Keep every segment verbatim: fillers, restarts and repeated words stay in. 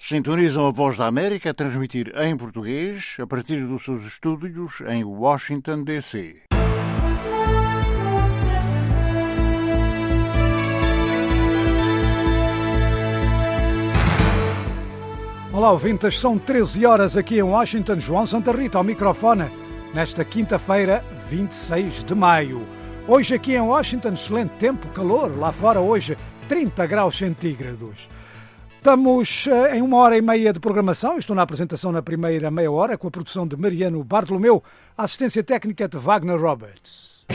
Sintonizam a Voz da América a transmitir em português a partir dos seus estúdios em Washington, D C Olá, ouvintes, são treze horas aqui em Washington. João Santa Rita ao microfone, nesta quinta-feira, vinte e seis de maio. Hoje aqui em Washington, excelente tempo, calor, lá fora hoje trinta graus centígrados. Estamos em uma hora e meia de programação. Estou na apresentação na primeira meia hora com a produção de Mariano Bartolomeu, a assistência técnica de Wagner Roberts.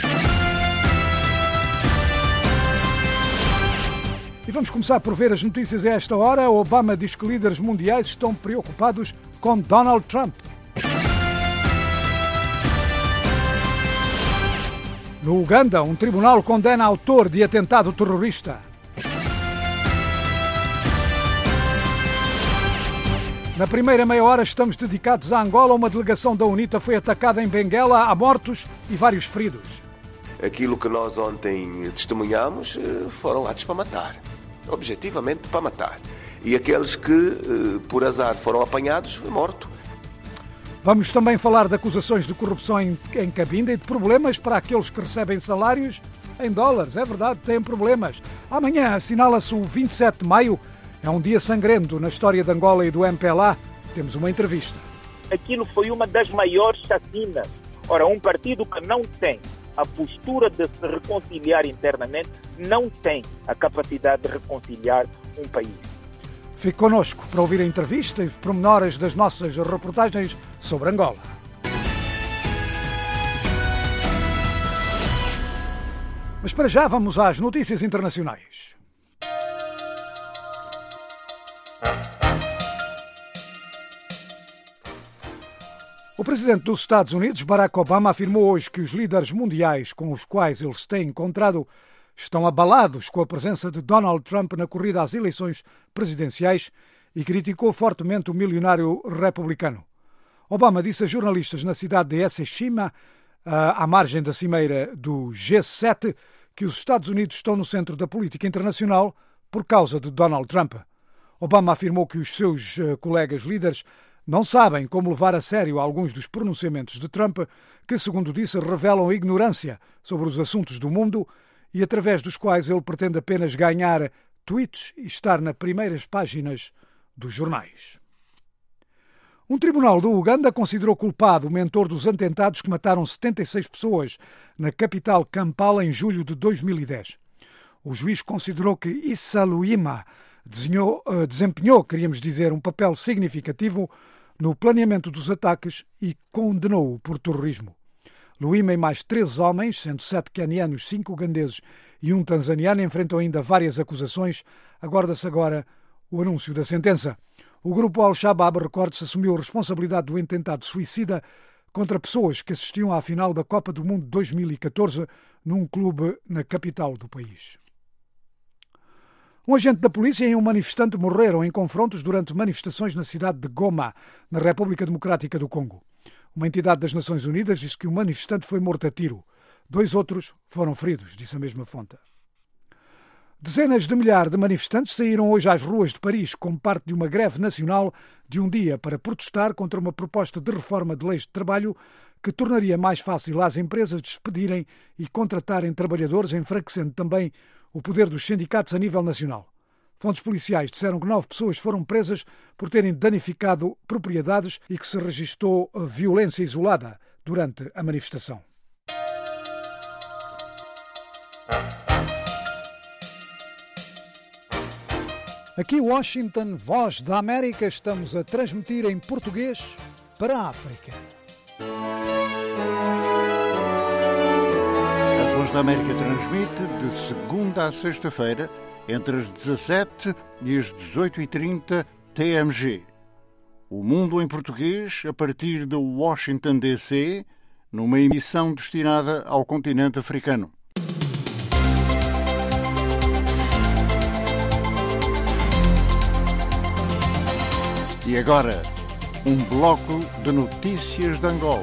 E vamos começar por ver as notícias a esta hora. Obama diz que líderes mundiais estão preocupados com Donald Trump. No Uganda, um tribunal condena autor de atentado terrorista. Na primeira meia hora estamos dedicados a Angola. Uma delegação da UNITA foi atacada em Benguela, há mortos e vários feridos. Aquilo que nós ontem testemunhamos foram atos para matar, objetivamente para matar. E aqueles que, por azar, foram apanhados, foi morto. Vamos também falar de acusações de corrupção em, em Cabinda e de problemas para aqueles que recebem salários em dólares. É verdade, têm problemas. Amanhã assinala-se o vinte e sete de maio. É um dia sangrento na história de Angola e do M P L A. Temos uma entrevista. Aquilo foi uma das maiores chacinas. Ora, um partido que não tem a postura de se reconciliar internamente, não tem a capacidade de reconciliar um país. Fique connosco para ouvir a entrevista e pormenores das nossas reportagens sobre Angola. Mas para já vamos às notícias internacionais. O presidente dos Estados Unidos, Barack Obama, afirmou hoje que os líderes mundiais com os quais ele se tem encontrado estão abalados com a presença de Donald Trump na corrida às eleições presidenciais e criticou fortemente o milionário republicano. Obama disse a jornalistas na cidade de Hiroshima, à margem da cimeira do G sete, que os Estados Unidos estão no centro da política internacional por causa de Donald Trump. Obama afirmou que os seus colegas líderes não sabem como levar a sério alguns dos pronunciamentos de Trump que, segundo disse, revelam ignorância sobre os assuntos do mundo e através dos quais ele pretende apenas ganhar tweets e estar nas primeiras páginas dos jornais. Um tribunal do Uganda considerou culpado o mentor dos atentados que mataram setenta e seis pessoas na capital Kampala em julho de dois mil e dez. O juiz considerou que Issa Luima desenhou, desempenhou, queríamos dizer, um papel significativo no planeamento dos ataques e condenou-o por terrorismo. Luima e mais treze homens, sendo sete quenianos, cinco ugandeses e um tanzaniano, enfrentam ainda várias acusações. Aguarda-se agora o anúncio da sentença. O grupo Al-Shabaab, recorde-se, assumiu a responsabilidade do atentado suicida contra pessoas que assistiam à final da Copa do Mundo dois mil e catorze num clube na capital do país. Um agente da polícia e um manifestante morreram em confrontos durante manifestações na cidade de Goma, na República Democrática do Congo. Uma entidade das Nações Unidas disse que o manifestante foi morto a tiro. Dois outros foram feridos, disse a mesma fonte. Dezenas de milhares de manifestantes saíram hoje às ruas de Paris como parte de uma greve nacional de um dia para protestar contra uma proposta de reforma de leis de trabalho que tornaria mais fácil às empresas despedirem e contratarem trabalhadores, enfraquecendo também o poder dos sindicatos a nível nacional. Fontes policiais disseram que nove pessoas foram presas por terem danificado propriedades e que se registou violência isolada durante a manifestação. Aqui Washington, Voz da América, estamos a transmitir em português para a África. A Voz da América transmite de segunda a sexta-feira, entre as dezassete e as dezoito e trinta T M G. O Mundo em Português, a partir de Washington, D C, numa emissão destinada ao continente africano. E agora, um bloco de notícias de Angola.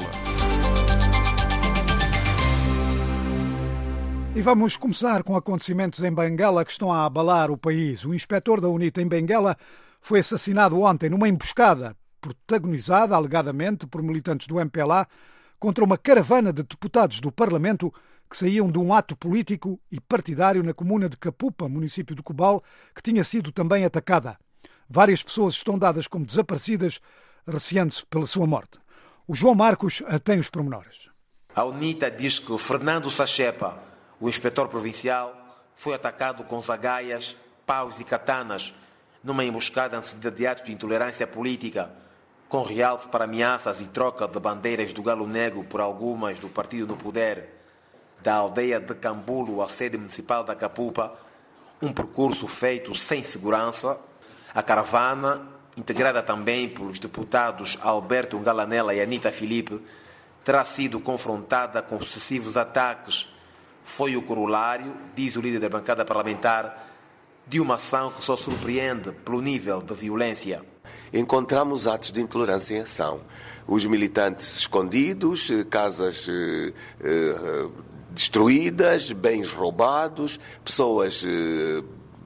E vamos começar com acontecimentos em Benguela que estão a abalar o país. O inspetor da UNITA em Benguela foi assassinado ontem numa emboscada protagonizada, alegadamente, por militantes do M P L A contra uma caravana de deputados do Parlamento que saíam de um ato político e partidário na comuna de Capupa, município de Cobal, que tinha sido também atacada. Várias pessoas estão dadas como desaparecidas, receando-se pela sua morte. O João Marcos tem os pormenores. A UNITA diz que Fernando Sachepa, o inspetor provincial, foi atacado com zagaias, paus e katanas numa emboscada antecedida de atos de intolerância política, com realce para ameaças e troca de bandeiras do Galo Negro por algumas do partido no poder, da aldeia de Cambulo à sede municipal da Capupa, um percurso feito sem segurança. A caravana, integrada também pelos deputados Alberto Ngalanella e Anita Filipe, terá sido confrontada com sucessivos ataques. Foi o corolário, diz o líder da bancada parlamentar, de uma ação que só surpreende pelo nível de violência. Encontramos atos de intolerância em ação. Os militantes escondidos, casas eh, eh, destruídas, bens roubados, pessoas eh,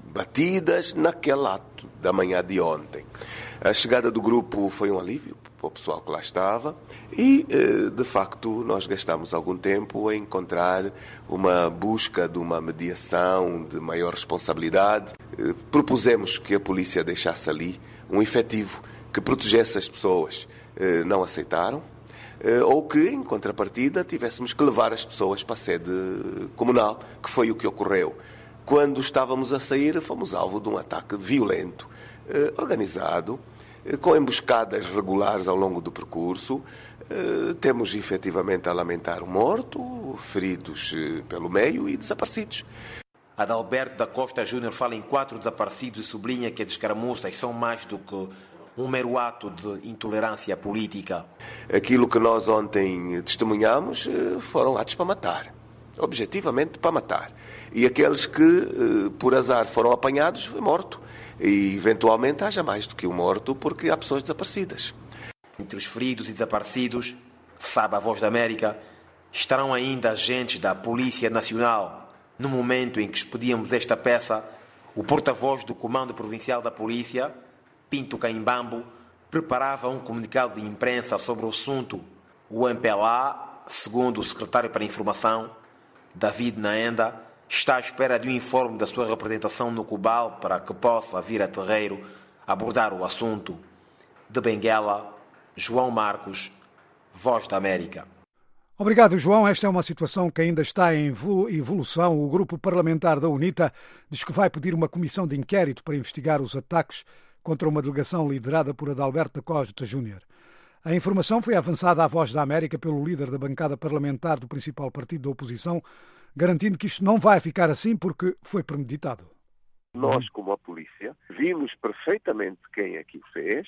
batidas naquele ato da manhã de ontem. A chegada do grupo foi um alívio para o pessoal que lá estava e, de facto, nós gastamos algum tempo a encontrar uma busca de uma mediação de maior responsabilidade. Propusemos que a polícia deixasse ali um efetivo que protegesse as pessoas. Não aceitaram. Ou que, em contrapartida, tivéssemos que levar as pessoas para a sede comunal, que foi o que ocorreu. Quando estávamos a sair, fomos alvo de um ataque violento, organizado, com emboscadas regulares ao longo do percurso. Temos efetivamente a lamentar um morto, feridos pelo meio e desaparecidos. Adalberto da Costa Júnior fala em quatro desaparecidos e sublinha que as escaramuças são mais do que um mero ato de intolerância política. Aquilo que nós ontem testemunhamos foram atos para matar, objetivamente para matar. E aqueles que, por azar, foram apanhados, foi morto. E, eventualmente, haja mais do que um morto, porque há pessoas desaparecidas. Entre os feridos e desaparecidos, sabe a Voz da América, estarão ainda agentes da Polícia Nacional. No momento em que expedíamos esta peça, o porta-voz do Comando Provincial da Polícia, Pinto Caimbambo, preparava um comunicado de imprensa sobre o assunto. O M P L A, segundo o secretário para a Informação, David Naenda, está à espera de um informe da sua representação no Cobal para que possa vir a terreiro abordar o assunto. De Benguela, João Marcos, Voz da América. Obrigado, João. Esta é uma situação que ainda está em evolução. O grupo parlamentar da UNITA diz que vai pedir uma comissão de inquérito para investigar os ataques contra uma delegação liderada por Adalberto da Costa Júnior. A informação foi avançada à Voz da América pelo líder da bancada parlamentar do principal partido da oposição, garantindo que isto não vai ficar assim porque foi premeditado. Nós, como a polícia, vimos perfeitamente quem é que o fez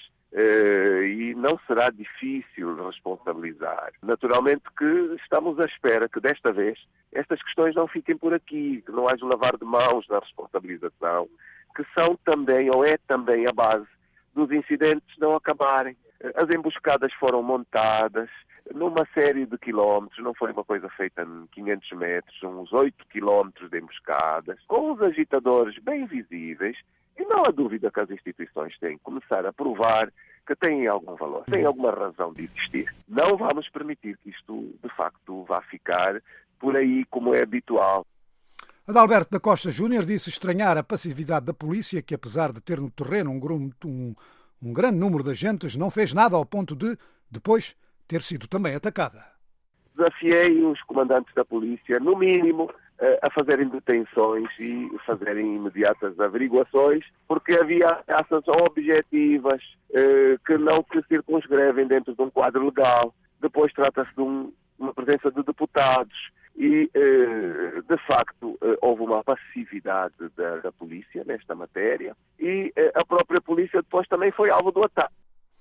uh, e não será difícil responsabilizar. Naturalmente que estamos à espera que desta vez estas questões não fiquem por aqui, que não haja um lavar de mãos na responsabilização, que são também, ou é também a base dos incidentes não acabarem. As emboscadas foram montadas numa série de quilómetros, não foi uma coisa feita em quinhentos metros, uns oito quilómetros de emboscadas, com os agitadores bem visíveis, e não há dúvida que as instituições têm que começar a provar que têm algum valor, têm alguma razão de existir. Não vamos permitir que isto, de facto, vá ficar por aí como é habitual. Adalberto da Costa Júnior disse estranhar a passividade da polícia, que apesar de ter no terreno um, um, um grande número de agentes, não fez nada ao ponto de, depois, ter sido também atacada. Desafiei os comandantes da polícia, no mínimo, a fazerem detenções e fazerem imediatas averiguações, porque havia ações objetivas que não se circunscrevem dentro de um quadro legal. Depois trata-se de um, uma presença de deputados e, de facto, houve uma passividade da, da polícia nesta matéria e a própria polícia depois também foi alvo do ataque.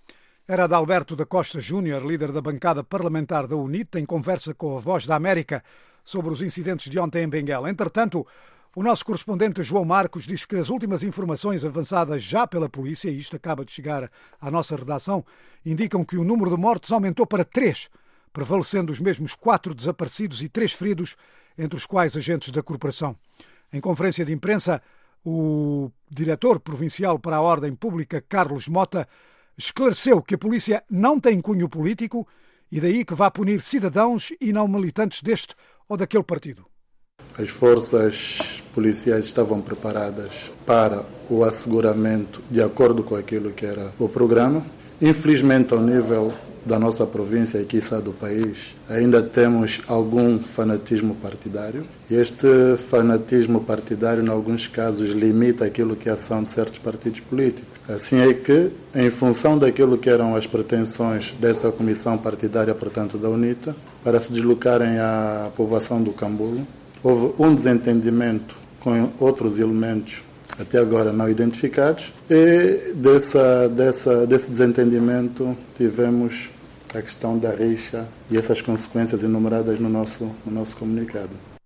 Era Adalberto da Costa Júnior, líder da bancada parlamentar da UNITA, em conversa com a Voz da América sobre os incidentes de ontem em Benguela. Entretanto, o nosso correspondente João Marcos diz que as últimas informações avançadas já pela polícia, e isto acaba de chegar à nossa redação, indicam que o número de mortes aumentou para três, prevalecendo os mesmos quatro desaparecidos e três feridos, entre os quais agentes da corporação. Em conferência de imprensa, O diretor provincial para a Ordem Pública, Carlos Mota, esclareceu que a polícia não tem cunho político e daí que vá punir cidadãos e não militantes deste ou daquele partido. As forças policiais estavam preparadas para o asseguramento de acordo com aquilo que era o programa. Infelizmente, ao nível da nossa província e quiçá do país, ainda temos algum fanatismo partidário. E este fanatismo partidário, em alguns casos, limita aquilo que é a ação de certos partidos políticos. Assim é que, em função daquilo que eram as pretensões dessa comissão partidária, portanto da UNITA, para se deslocarem à povoação do Cambulo, houve um desentendimento com outros elementos até agora não identificados, e dessa, dessa, desse desentendimento tivemos a questão da rixa e essas consequências enumeradas no nosso, no nosso comunicado.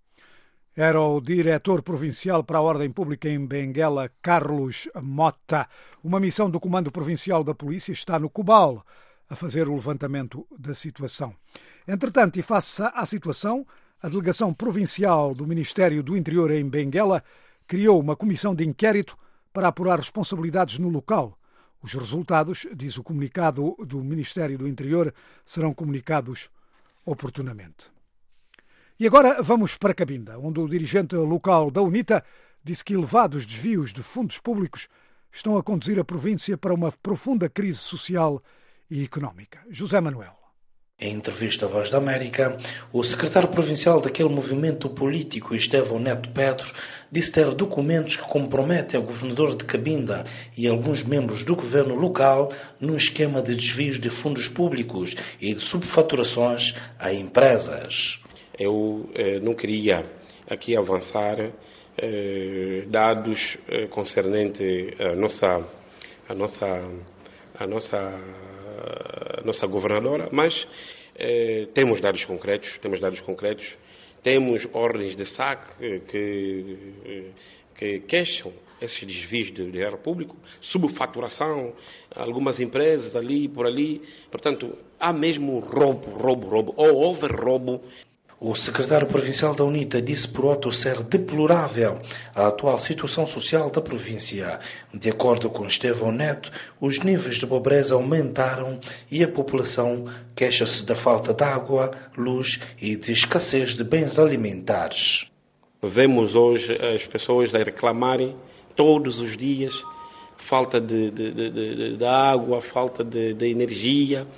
Era o diretor provincial para a Ordem Pública em Benguela, Carlos Mota. Uma missão do Comando Provincial da Polícia está no Cubal a fazer o levantamento da situação. Entretanto, e face à situação, a Delegação Provincial do Ministério do Interior em Benguela criou uma comissão de inquérito para apurar responsabilidades no local. Os resultados, diz o comunicado do Ministério do Interior, serão comunicados oportunamente. E agora vamos para Cabinda, onde o dirigente local da UNITA disse que elevados desvios de fundos públicos estão a conduzir a província para uma profunda crise social e económica. José Manuel. Em entrevista à Voz da América, o secretário provincial daquele movimento político, Estevão Neto Pedro, disse ter documentos que comprometem o governador de Cabinda e alguns membros do governo local num esquema de desvios de fundos públicos e de subfaturações a empresas. Eu eh, não queria aqui avançar eh, dados eh, concernentes à nossa, à nossa, à nossa, à nossa governadora, mas eh, temos dados concretos, temos dados concretos, temos ordens de saque que, que queixam esses desvios de dinheiro público, subfaturação, algumas empresas ali e por ali. Portanto, há mesmo roubo, roubo, roubo, ou houve roubo. O secretário provincial da UNITA disse por outro ser deplorável a atual situação social da província. De acordo com Estevão Neto, os níveis de pobreza aumentaram e a população queixa-se da falta de água, luz e de escassez de bens alimentares. Vemos hoje as pessoas a reclamarem todos os dias falta de, de, de, de, de água, falta de, de energia.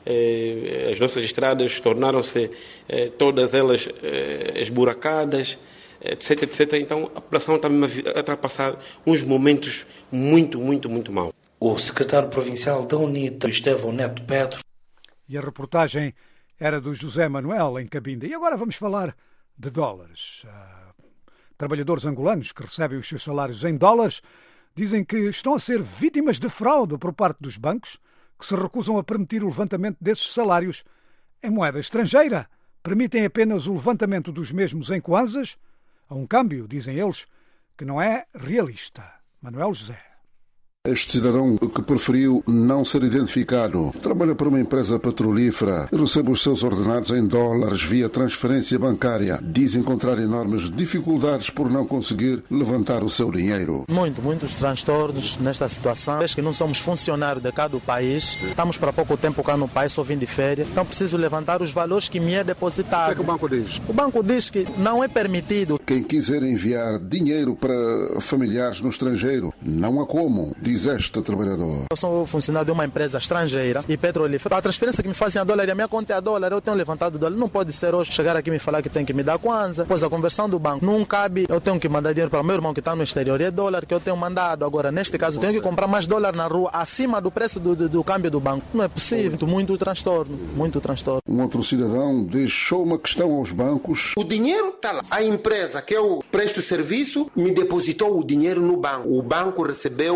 Eh, as nossas estradas tornaram-se eh, todas elas eh, esburacadas, etc, etcétera. Então a população está a passar uns momentos muito, muito, muito maus. O secretário provincial da UNITA, Estevão Neto Pedro. E a reportagem era do José Manuel em Cabinda. E agora vamos falar de dólares. Uh, trabalhadores angolanos que recebem os seus salários em dólares dizem que estão a ser vítimas de fraude por parte dos bancos, que se recusam a permitir o levantamento desses salários em moeda estrangeira. Permitem apenas o levantamento dos mesmos em kwanzas, a um câmbio, dizem eles, que não é realista. Manuel José. Este cidadão que preferiu não ser identificado trabalha para uma empresa petrolífera e recebe os seus ordenados em dólares via transferência bancária. Diz encontrar enormes dificuldades por não conseguir levantar o seu dinheiro. Muito, muitos transtornos nesta situação. Desde que não somos funcionários de cá do país, estamos para pouco tempo cá no país, só vim de férias, então preciso levantar os valores que me é depositado. O que é que o banco diz? O banco diz que não é permitido. Quem quiser enviar dinheiro para familiares no estrangeiro, não há como. Diz este trabalhador. Eu sou funcionário de uma empresa estrangeira e petrolífera. A transferência que me fazem a dólar e a minha conta é a dólar, eu tenho levantado dólar. Não pode ser hoje chegar aqui e me falar que tem que me dar kwanza, pois a conversão do banco não cabe. Eu tenho que mandar dinheiro para o meu irmão que está no exterior e é dólar que eu tenho mandado. Agora, neste caso, eu tenho que comprar mais dólar na rua acima do preço do, do, do câmbio do banco. Não é possível. Muito transtorno, muito transtorno. Um outro cidadão deixou uma questão aos bancos. O dinheiro está lá. A empresa que eu presto serviço me depositou o dinheiro no banco. O banco recebeu o dinheiro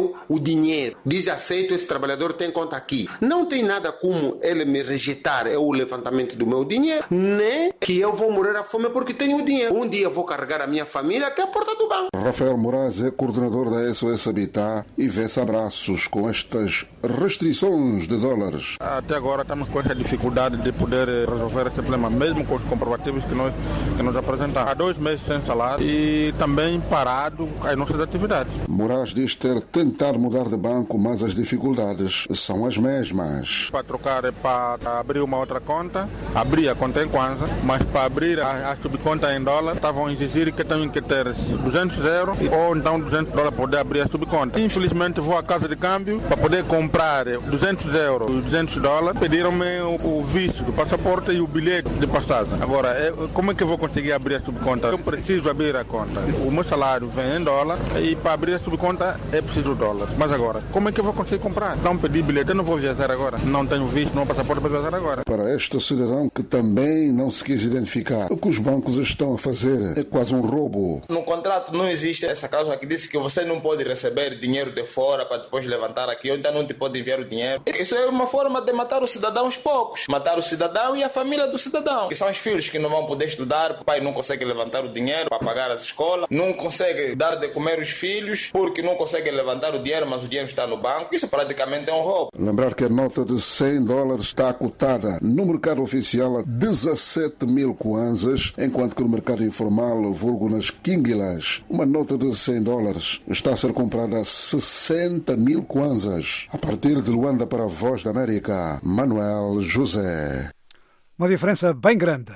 dinheiro. Diz, aceito, esse trabalhador tem conta aqui. Não tem nada como ele me rejeitar é o levantamento do meu dinheiro, nem que eu vou morrer à fome porque tenho dinheiro. Um dia eu vou carregar a minha família até a porta do banco. Rafael Moraes é coordenador da S O S Habitat e vê-se abraços com estas restrições de dólares. Até agora estamos com essa dificuldade de poder resolver esse problema, mesmo com os comprovativos que nós, que nós apresentamos. Há dois meses sem salário e também parado as nossas atividades. Moraes diz ter tentado mudar de banco, mas as dificuldades são as mesmas. Para trocar, para abrir uma outra conta, abrir a conta em Kwanza, mas para abrir a, a subconta em dólar, estavam a exigir que tenho que ter duzentos euros ou então duzentos dólares para poder abrir a subconta. Infelizmente vou à casa de câmbio para poder comprar duzentos euros e duzentos dólares. Pediram-me o, o visto do passaporte e o bilhete de passagem. Agora, é, como é que eu vou conseguir abrir a subconta? Eu preciso abrir a conta. O meu salário vem em dólar e para abrir a subconta é preciso dólares. Mas agora, como é que eu vou conseguir comprar? Não pedi bilhete, eu não vou viajar agora. Não tenho visto, não passaporte para viajar agora. Para este cidadão que também não se quis identificar, o que os bancos estão a fazer é quase um roubo. No contrato não existe essa cláusula que diz que você não pode receber dinheiro de fora para depois levantar aqui, ou então não te pode enviar o dinheiro. Isso é uma forma de matar o cidadão aos poucos. Matar o cidadão e a família do cidadão. Que são os filhos que não vão poder estudar, o pai não consegue levantar o dinheiro para pagar as escolas, não consegue dar de comer os filhos porque não consegue levantar o dinheiro, mas o dinheiro está no banco. Isso praticamente é um roubo. Lembrar que a nota de cem dólares está cotada no mercado oficial a dezassete mil kwanzas, enquanto que no mercado informal, vulgo nas quinguilas, uma nota de cem dólares está a ser comprada a sessenta mil kwanzas. A partir de Luanda para a Voz da América, Manuel José. Uma diferença bem grande.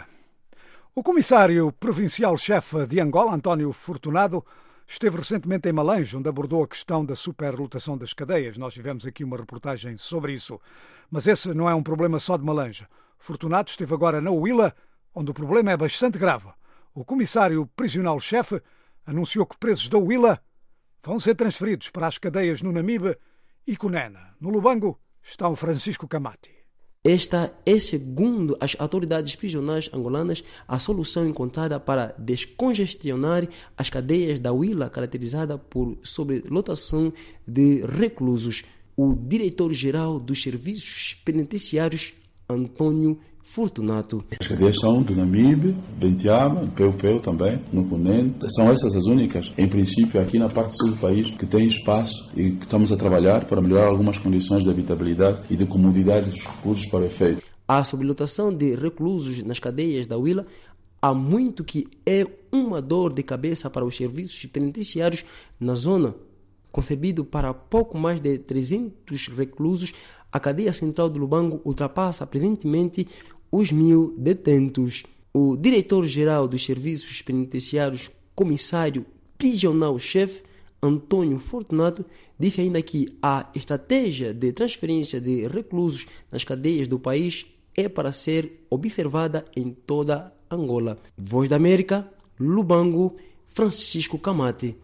O comissário provincial-chefe de Angola, António Fortunado, esteve recentemente em Malange, onde abordou a questão da superlotação das cadeias. Nós tivemos aqui uma reportagem sobre isso. Mas esse não é um problema só de Malange. Fortunado esteve agora na Huila, onde o problema é bastante grave. O comissário prisional-chefe anunciou que presos da Huila vão ser transferidos para as cadeias no Namibe e Cunena. No Lubango está o Francisco Camati. Esta é, segundo as autoridades prisionais angolanas, a solução encontrada para descongestionar as cadeias da Huila, caracterizada por sobrelotação de reclusos. O diretor-geral dos serviços penitenciários, Antônio Fortunato. As cadeias são do Namibe, do Intiaba, do Peu-Peu também, no Cunene. São essas as únicas, em princípio, aqui na parte sul do país, que tem espaço e que estamos a trabalhar para melhorar algumas condições de habitabilidade e de comodidade dos reclusos para o efeito. A sobrelotação de reclusos nas cadeias da Huila há muito que é uma dor de cabeça para os serviços penitenciários na zona. Concebido para pouco mais de trezentos reclusos, a cadeia central do Lubango ultrapassa presentemente os mil detentos. O diretor-geral dos serviços penitenciários, comissário prisional-chefe, Antônio Fortunato, disse ainda que a estratégia de transferência de reclusos nas cadeias do país é para ser observada em toda Angola. Voz da América, Lubango, Francisco Camati.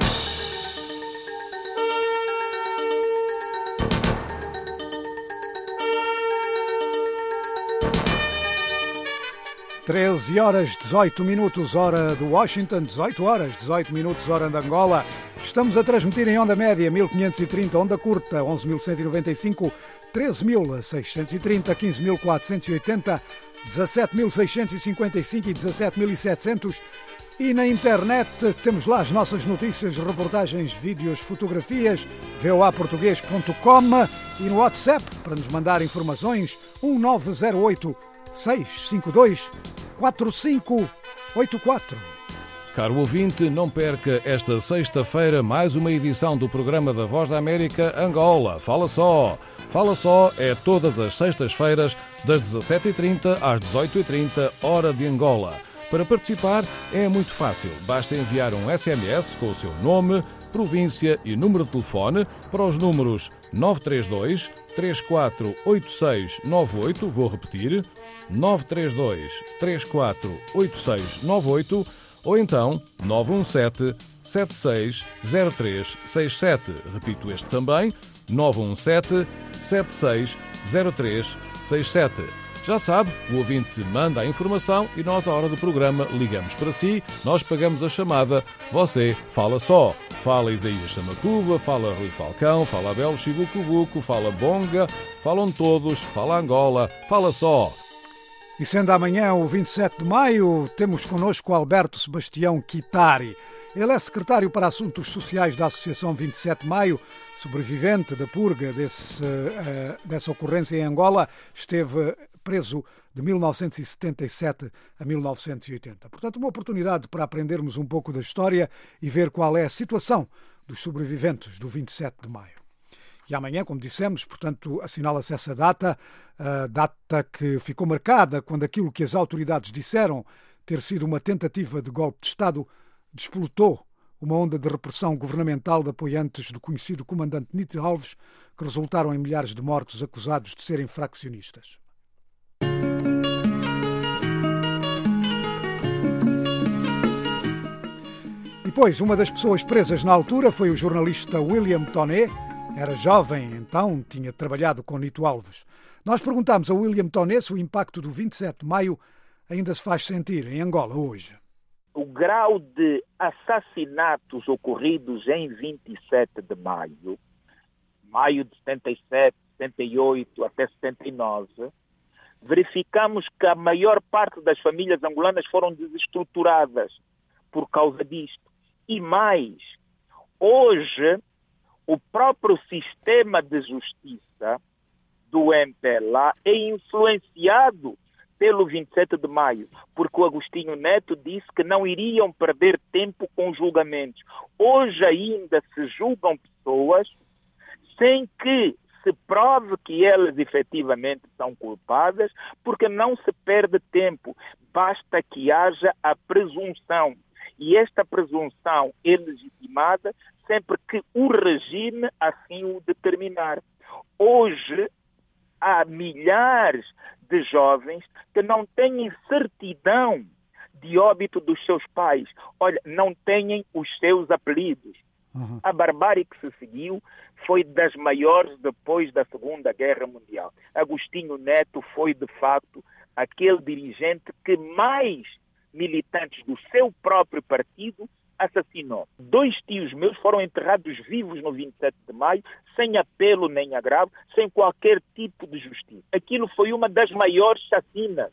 treze horas, dezoito minutos, hora de Washington, dezoito horas, dezoito minutos, hora de Angola. Estamos a transmitir em onda média mil quinhentos e trinta, onda curta onze mil cento e noventa e cinco, treze mil seiscentos e trinta, quinze mil quatrocentos e oitenta, dezassete mil seiscentos e cinquenta e cinco e dezassete mil e setecentos. E na internet temos lá as nossas notícias, reportagens, vídeos, fotografias, v o a português ponto com, e no WhatsApp, para nos mandar informações, um nove zero oito, seis cinco dois, quatro cinco oito quatro. Caro ouvinte, não perca esta sexta-feira mais uma edição do programa da Voz da América Angola. Fala só! Fala só é todas as sextas-feiras, das dezassete e trinta às dezoito e trinta, hora de Angola. Para participar é muito fácil. Basta enviar um S M S com o seu nome, província e número de telefone para os números nove três dois, três quatro oito seis nove oito, vou repetir, nove três dois, três quatro oito seis nove oito, ou então nove um sete, sete seis zero três seis sete. Repito este também, nove um sete, sete seis zero três seis sete. Já sabe, o ouvinte manda a informação e nós, à hora do programa, ligamos para si, nós pagamos a chamada, você fala só. Fala Isaías Samacuva, fala Rui Falcão, fala Abel Chibucubuco, fala Bonga, falam todos, fala Angola, fala só. E sendo amanhã o vinte e sete de maio, temos connosco Alberto Sebastião Quitari. Ele é secretário para Assuntos Sociais da Associação vinte e sete de maio, sobrevivente da purga desse, dessa ocorrência em Angola, esteve preso de mil novecentos e setenta e sete a mil novecentos e oitenta. Portanto, uma oportunidade para aprendermos um pouco da história e ver qual é a situação dos sobreviventes do vinte e sete de maio. E amanhã, como dissemos, portanto, assinala-se essa data, a data que ficou marcada quando aquilo que as autoridades disseram ter sido uma tentativa de golpe de Estado despolutou uma onda de repressão governamental de apoiantes do conhecido comandante Nito Alves, que resultaram em milhares de mortos acusados de serem fraccionistas. Depois, uma das pessoas presas na altura foi o jornalista William Toné. Era jovem, então, tinha trabalhado com Nito Alves. Nós perguntámos a William Toné se o impacto do vinte e sete de maio ainda se faz sentir em Angola hoje. O grau de assassinatos ocorridos em vinte e sete de maio, maio de setenta e sete, setenta e oito até setenta e nove, verificamos que a maior parte das famílias angolanas foram desestruturadas por causa disto. E mais, hoje, o próprio sistema de justiça do M P L A é influenciado pelo vinte e sete de maio, porque o Agostinho Neto disse que não iriam perder tempo com julgamentos. Hoje ainda se julgam pessoas sem que se prove que elas efetivamente são culpadas, porque não se perde tempo. Basta que haja a presunção. E esta presunção é legitimada sempre que o regime assim o determinar. Hoje, há milhares de jovens que não têm certidão de óbito dos seus pais. Olha, não têm os seus apelidos. Uhum. A barbárie que se seguiu foi das maiores depois da Segunda Guerra Mundial. Agostinho Neto foi, de facto, aquele dirigente que mais militantes do seu próprio partido assassinou. Dois tios meus foram enterrados vivos no vinte e sete de maio, sem apelo nem agravo, sem qualquer tipo de justiça. Aquilo foi uma das maiores chacinas.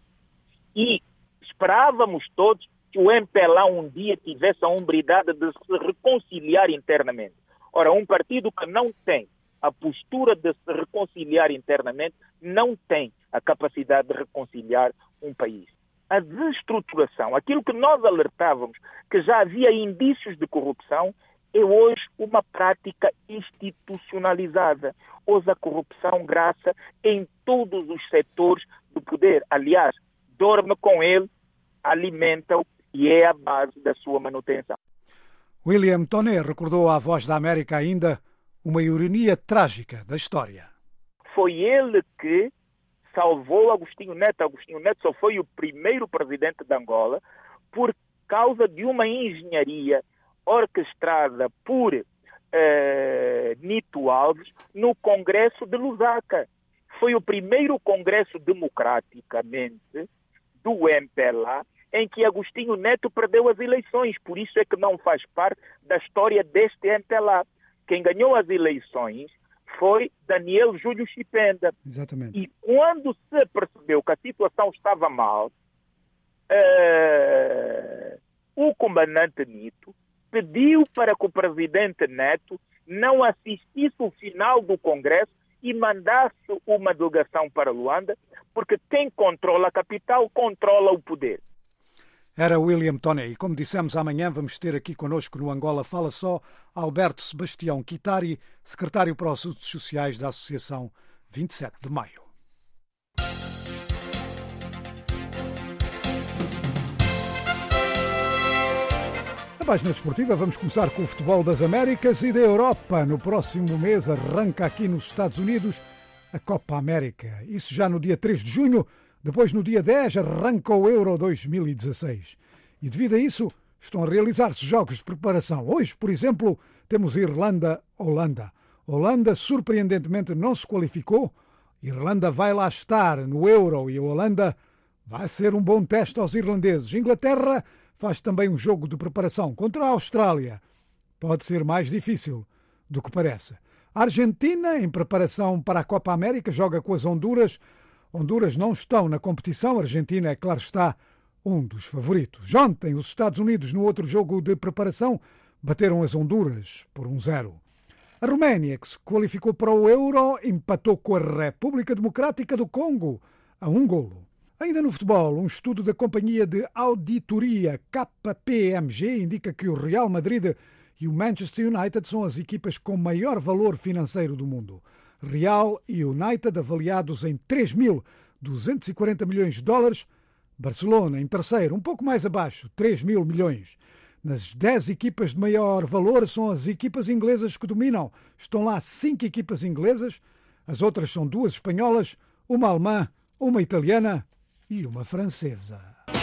E esperávamos todos que o M P L A um dia tivesse a hombridade de se reconciliar internamente. Ora, um partido que não tem a postura de se reconciliar internamente, não tem a capacidade de reconciliar um país. A desestruturação, aquilo que nós alertávamos, que já havia indícios de corrupção, é hoje uma prática institucionalizada. Hoje a corrupção graça em todos os setores do poder. Aliás, dorme com ele, alimenta-o e é a base da sua manutenção. William Toné recordou à Voz da América ainda uma ironia trágica da história. Foi ele que salvou Agostinho Neto. Agostinho Neto só foi o primeiro presidente de Angola por causa de uma engenharia orquestrada por eh, Nito Alves no Congresso de Lusaka. Foi o primeiro congresso democraticamente do M P L A em que Agostinho Neto perdeu as eleições. Por isso é que não faz parte da história deste M P L A. Quem ganhou as eleições foi Daniel Júlio Chipenda. Exatamente. E quando se percebeu que a situação estava mal, uh, o comandante Nito pediu para que o presidente Neto não assistisse ao final do Congresso e mandasse uma delegação para Luanda, porque quem controla a capital controla o poder. Era William Toné. E como dissemos, amanhã vamos ter aqui connosco no Angola Fala Só Alberto Sebastião Quitari, secretário para os Assuntos Sociais da Associação vinte e sete de maio. Na página desportiva vamos começar com o futebol das Américas e da Europa. No próximo mês arranca aqui nos Estados Unidos a Copa América. Isso já no dia três de junho. Depois, no dia dez, arranca o Euro dois mil e dezasseis. E devido a isso, estão a realizar-se jogos de preparação. Hoje, por exemplo, temos Irlanda-Holanda. Holanda, surpreendentemente, não se qualificou Irlanda vai lá estar no Euro e a Holanda vai ser um bom teste aos irlandeses. Inglaterra faz também um jogo de preparação contra a Austrália. Pode ser mais difícil do que parece. A Argentina, em preparação para a Copa América, joga com as Honduras. Honduras não estão na competição. A Argentina, é claro está, um dos favoritos. Ontem, os Estados Unidos, no outro jogo de preparação, bateram as Honduras por um zero. A Roménia, que se qualificou para o Euro, empatou com a República Democrática do Congo a um golo. Ainda no futebol, um estudo da companhia de auditoria K P M G indica que o Real Madrid e o Manchester United são as equipas com maior valor financeiro do mundo. Real e United avaliados em três mil duzentos e quarenta milhões de dólares. Barcelona em terceiro, um pouco mais abaixo, três mil milhões. Nas dez equipas de maior valor são as equipas inglesas que dominam. Estão lá cinco equipas inglesas, as outras são duas espanholas, uma alemã, uma italiana e uma francesa.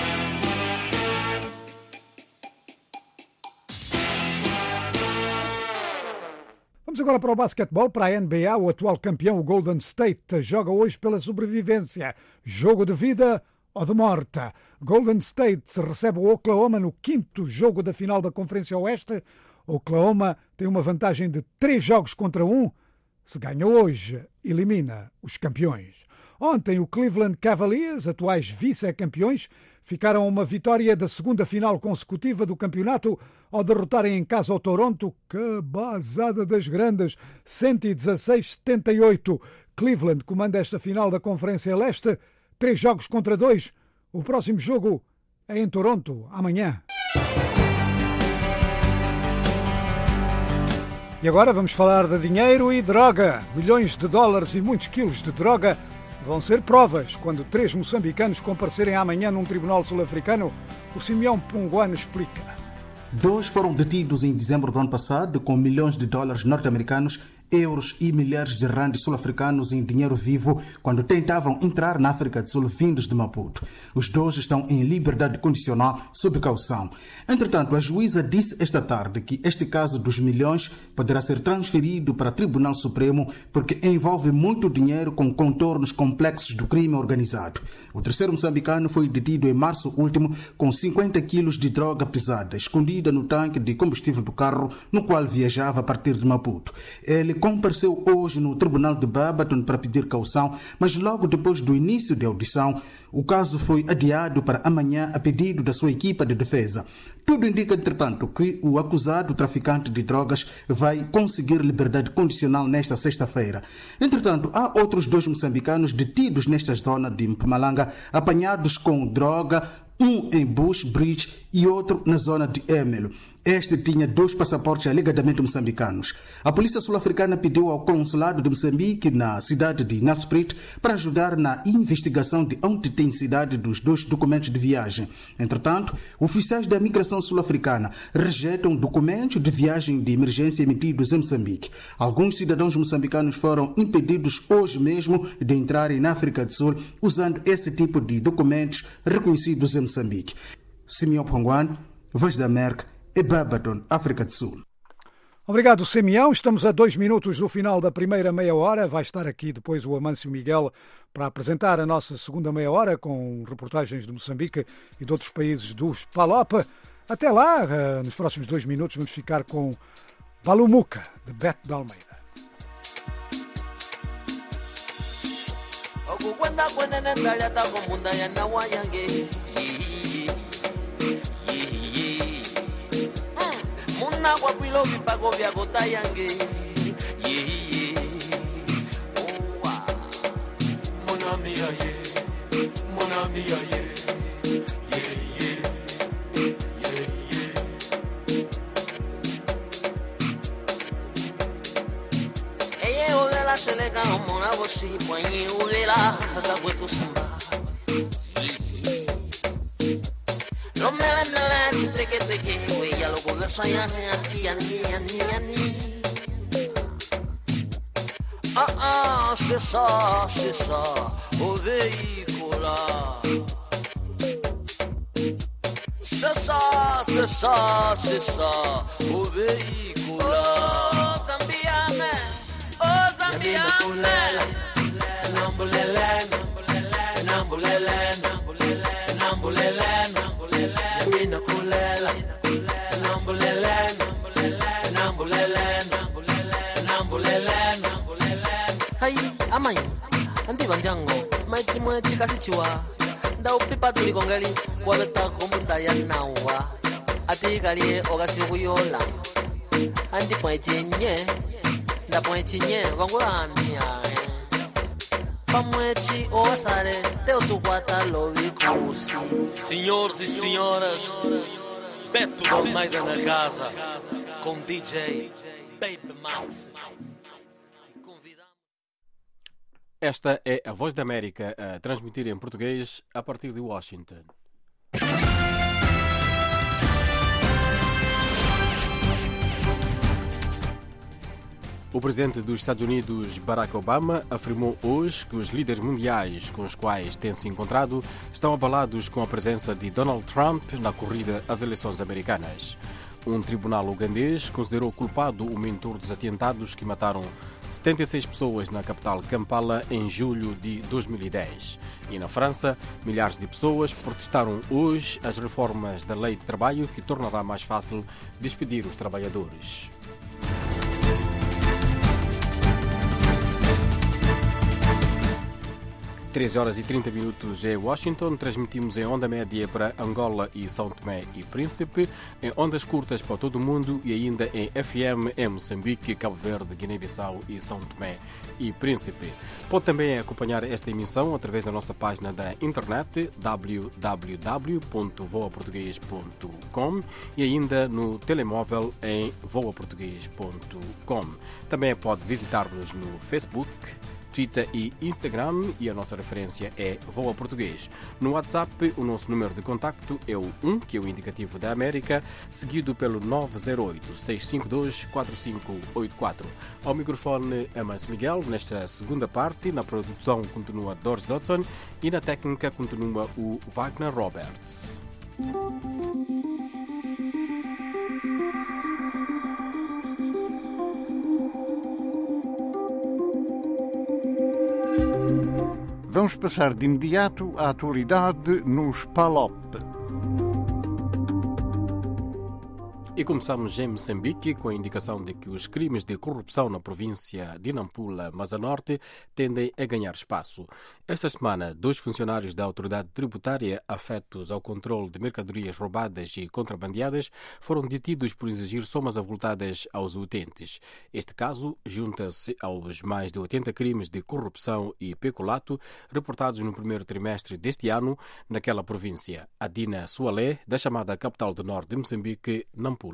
Vamos agora para o basquetebol, para a N B A. O atual campeão, o Golden State, joga hoje pela sobrevivência. Jogo de vida ou de morte. Golden State recebe o Oklahoma no quinto jogo da final da Conferência Oeste. Oklahoma tem uma vantagem de três jogos contra um. Se ganha hoje, elimina os campeões. Ontem, o Cleveland Cavaliers, atuais vice-campeões, ficaram a uma vitória da segunda final consecutiva do campeonato ao derrotarem em casa o Toronto. Que basada das grandes! cento e dezasseis a setenta e oito. Cleveland comanda esta final da Conferência Leste. Três jogos contra dois. O próximo jogo é em Toronto, amanhã. E agora vamos falar de dinheiro e droga. Milhões de dólares e muitos quilos de droga vão ser provas quando três moçambicanos comparecerem amanhã num tribunal sul-africano. O Simeão Ponguano explica. Dois foram detidos em dezembro do ano passado com milhões de dólares norte-americanos, euros e milhares de randes sul-africanos em dinheiro vivo quando tentavam entrar na África do Sul vindos de Maputo. Os dois estão em liberdade condicional sob caução. Entretanto, a juíza disse esta tarde que este caso dos milhões poderá ser transferido para o Tribunal Supremo porque envolve muito dinheiro com contornos complexos do crime organizado. O terceiro moçambicano foi detido em março último com cinquenta quilos de droga pesada escondida no tanque de combustível do carro no qual viajava a partir de Maputo. Ele compareceu hoje no Tribunal de Barberton para pedir caução, mas logo depois do início da audição, o caso foi adiado para amanhã a pedido da sua equipa de defesa. Tudo indica, entretanto, que o acusado traficante de drogas vai conseguir liberdade condicional nesta sexta-feira. Entretanto, há outros dois moçambicanos detidos nesta zona de Mpumalanga, apanhados com droga, um em Bush Bridge e outro na zona de Emelo. Este tinha dois passaportes alegadamente moçambicanos. A polícia sul-africana pediu ao consulado de Moçambique, na cidade de Nelspruit, para ajudar na investigação de autenticidade dos dois documentos de viagem. Entretanto, oficiais da migração sul-africana rejeitam documentos de viagem de emergência emitidos em Moçambique. Alguns cidadãos moçambicanos foram impedidos hoje mesmo de entrarem na África do Sul usando esse tipo de documentos reconhecidos em Moçambique. Simeão Ponguano, Voz da América, e Barberton, África do Sul. Obrigado, Simeão. Estamos a dois minutos do final da primeira meia hora. Vai estar aqui depois o Amâncio Miguel para apresentar a nossa segunda meia hora com reportagens de Moçambique e de outros países dos PALOP. Até lá, nos próximos dois minutos, vamos ficar com Balumuca, de Beto de Almeida. Muna kwa pilo vipago vya gota yange yeah yeah oh wow muna mia yeah muna mia yeah yeah yeah yeah yeah eye odela selega muna vosi poingi ulela da puesto samba no me la me la chiste que te que güey ya lo converso allá aquí ani ani ani ah ah c'est ça c'est ça au véhicule c'est ça c'est ça c'est ça au véhicule oh Zambia man oh Zambia man Nambulele, Nambulele, Nambulele, Yamina Kulela, Nambulele, Nambulele, Nambulele. Hai, amai, andi banjango, mai chimwe chikasi chiwa. Ndau pipa tuli kongali, wabeta kumbunda ya nawa. Ati galie ogasi kuyola. Andi point chinye, nda point chinye, wangulani ya. Famwechi osare, teu tu guata lo vicusi. Senhores e senhoras, Beto de Almeida na casa, com D J Baby Max. Esta é a Voz da América a transmitir em português a partir de Washington. O presidente dos Estados Unidos, Barack Obama, afirmou hoje que os líderes mundiais com os quais tem se encontrado estão abalados com a presença de Donald Trump na corrida às eleições americanas. Um tribunal ugandês considerou culpado o mentor dos atentados que mataram setenta e seis pessoas na capital Kampala em julho de dois mil e dez. E na França, milhares de pessoas protestaram hoje as reformas da lei de trabalho que tornará mais fácil despedir os trabalhadores. treze horas e trinta minutos em Washington, transmitimos em onda média para Angola e São Tomé e Príncipe, em ondas curtas para todo o mundo e ainda em F M em Moçambique, Cabo Verde, Guiné-Bissau e São Tomé e Príncipe. Pode também acompanhar esta emissão através da nossa página da internet w w w ponto voa português ponto com e ainda no telemóvel em voa português ponto com. Também pode visitar-nos no Facebook, Twitter e Instagram e a nossa referência é Voa Português. No WhatsApp, o nosso número de contacto é o um, que é o indicativo da América, seguido pelo nove zero oito, seis cinco dois, quatro cinco oito quatro. Ao microfone é Márcio Miguel. Nesta segunda parte, na produção continua Doris Dodson e na técnica continua o Wagner Roberts. Vamos passar de imediato à atualidade nos P A L O P. E começamos em Moçambique com a indicação de que os crimes de corrupção na província de Nampula, Maza Norte, tendem a ganhar espaço. Esta semana, dois funcionários da autoridade tributária afetos ao controle de mercadorias roubadas e contrabandeadas foram detidos por exigir somas avultadas aos utentes. Este caso junta-se aos mais de oitenta crimes de corrupção e peculato reportados no primeiro trimestre deste ano naquela província. Adina Sualé, da chamada capital do norte de Moçambique, Nampula.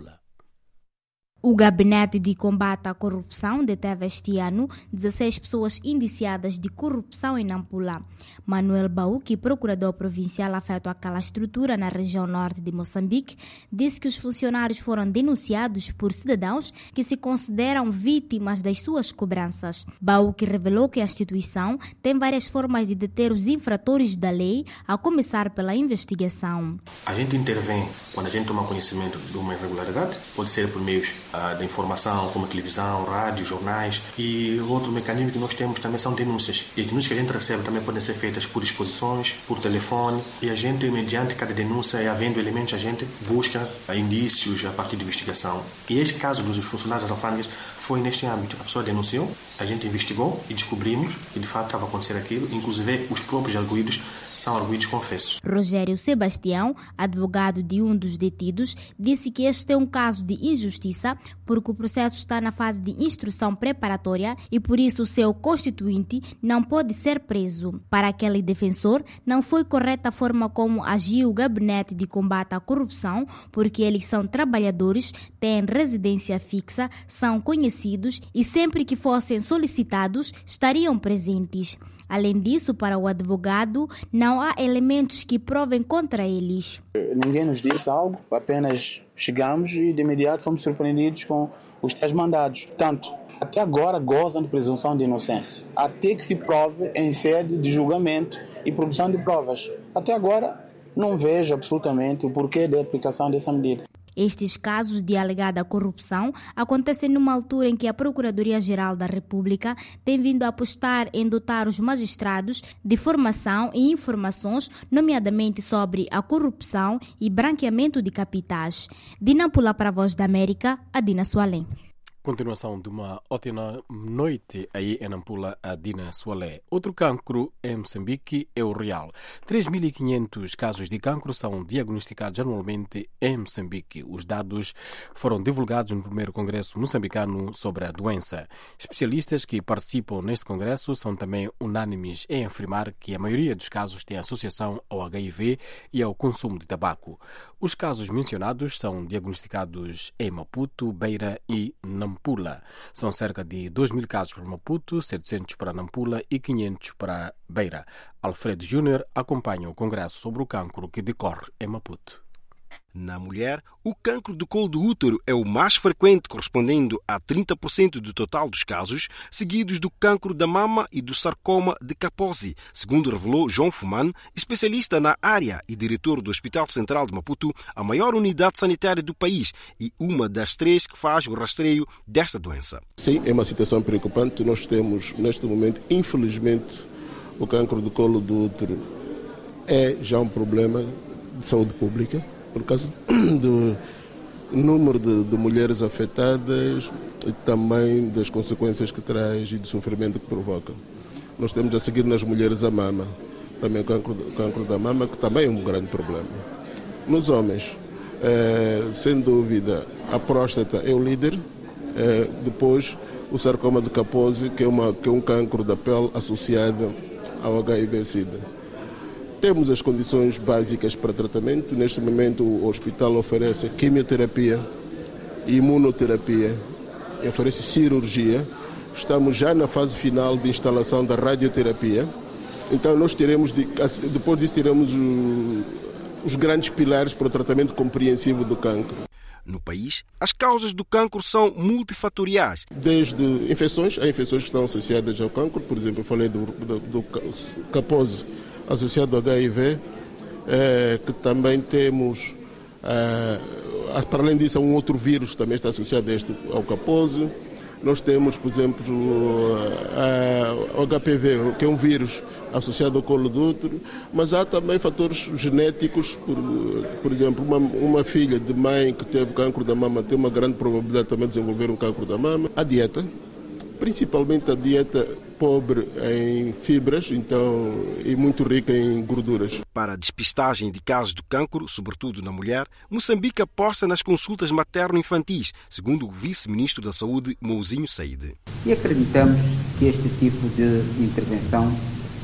O Gabinete de Combate à Corrupção deteve este ano dezesseis pessoas indiciadas de corrupção em Nampula. Manuel Bauque, procurador provincial afeto àquela estrutura na região norte de Moçambique, disse que os funcionários foram denunciados por cidadãos que se consideram vítimas das suas cobranças. Bauque revelou que a instituição tem várias formas de deter os infratores da lei, a começar pela investigação. A gente intervém quando a gente toma conhecimento de uma irregularidade, pode ser por meios da informação, como televisão, rádio, jornais, e outro mecanismo que nós temos também são denúncias. E as denúncias que a gente recebe também podem ser feitas por exposições, por telefone, e a gente, mediante cada denúncia e havendo elementos, a gente busca indícios a partir de investigação. E este caso dos funcionários das alfândegas foi neste âmbito. A pessoa denunciou, a gente investigou e descobrimos que de fato estava a acontecer aquilo, inclusive os próprios arguidos são arguidos confessos. Rogério Sebastião, advogado de um dos detidos, disse que este é um caso de injustiça porque o processo está na fase de instrução preparatória e por isso o seu constituinte não pode ser preso. Para aquele defensor, não foi correta a forma como agiu o Gabinete de Combate à Corrupção porque eles são trabalhadores, têm residência fixa, são conhecidos e sempre que fossem solicitados estariam presentes. Além disso, para o advogado, não há elementos que provem contra eles. Ninguém nos disse algo, apenas chegamos e de imediato fomos surpreendidos com os tais mandados. Portanto, até agora gozam de presunção de inocência, até que se prove em sede de julgamento e produção de provas. Até agora não vejo absolutamente o porquê da aplicação dessa medida. Estes casos de alegada corrupção acontecem numa altura em que a Procuradoria-Geral da República tem vindo a apostar em dotar os magistrados de formação e informações, nomeadamente sobre a corrupção e branqueamento de capitais. De Nampula para a Voz da América, Adina Sualém. Continuação de uma ótima noite aí em Nampula, a Dina Sualé. Outro cancro em Moçambique é o real. três mil e quinhentos casos de cancro são diagnosticados anualmente em Moçambique. Os dados foram divulgados no primeiro congresso moçambicano sobre a doença. Especialistas que participam neste congresso são também unânimes em afirmar que a maioria dos casos tem associação ao H I V e ao consumo de tabaco. Os casos mencionados são diagnosticados em Maputo, Beira e Nampula. São cerca de dois mil casos para Maputo, setecentos para Nampula e quinhentos para Beira. Alfredo Júnior acompanha o congresso sobre o cancro que decorre em Maputo. Na mulher, o cancro do colo do útero é o mais frequente, correspondendo a trinta por cento do total dos casos, seguidos do cancro da mama e do sarcoma de Kaposi, segundo revelou João Fuman, especialista na área e diretor do Hospital Central de Maputo, a maior unidade sanitária do país e uma das três que faz o rastreio desta doença. Sim, é uma situação preocupante. Nós temos, neste momento, infelizmente, o cancro do colo do útero é já um problema de saúde pública, por causa do número de, de mulheres afetadas e também das consequências que traz e do sofrimento que provoca. Nós temos a seguir nas mulheres a mama, também o cancro, cancro da mama, que também é um grande problema. Nos homens, é, sem dúvida, a próstata é o líder, é, depois o sarcoma de Kaposi, que é, uma, que é um cancro da pele associado ao H I V SIDA. Temos as condições básicas para tratamento. Neste momento o hospital oferece quimioterapia, imunoterapia, oferece cirurgia. Estamos já na fase final de instalação da radioterapia. Então nós teremos, depois disso teremos os grandes pilares para o tratamento compreensivo do cancro. No país, as causas do cancro são multifatoriais. Desde infecções, há infecções que estão associadas ao cancro. Por exemplo, eu falei do, do, do Kaposi associado ao H I V, eh, que também temos, eh, para além disso, um outro vírus que também está associado a este, ao Kaposi. Nós temos, por exemplo, eh, o H P V, que é um vírus associado ao colo do útero, mas há também fatores genéticos, por, por exemplo, uma, uma filha de mãe que teve cancro da mama tem uma grande probabilidade também de desenvolver um cancro da mama. A dieta, principalmente a dieta pobre em fibras, então, e muito rica em gorduras. Para a despistagem de casos de cancro, sobretudo na mulher, Moçambique aposta nas consultas materno-infantis, segundo o vice-ministro da Saúde, Mouzinho Saide. E acreditamos que este tipo de intervenção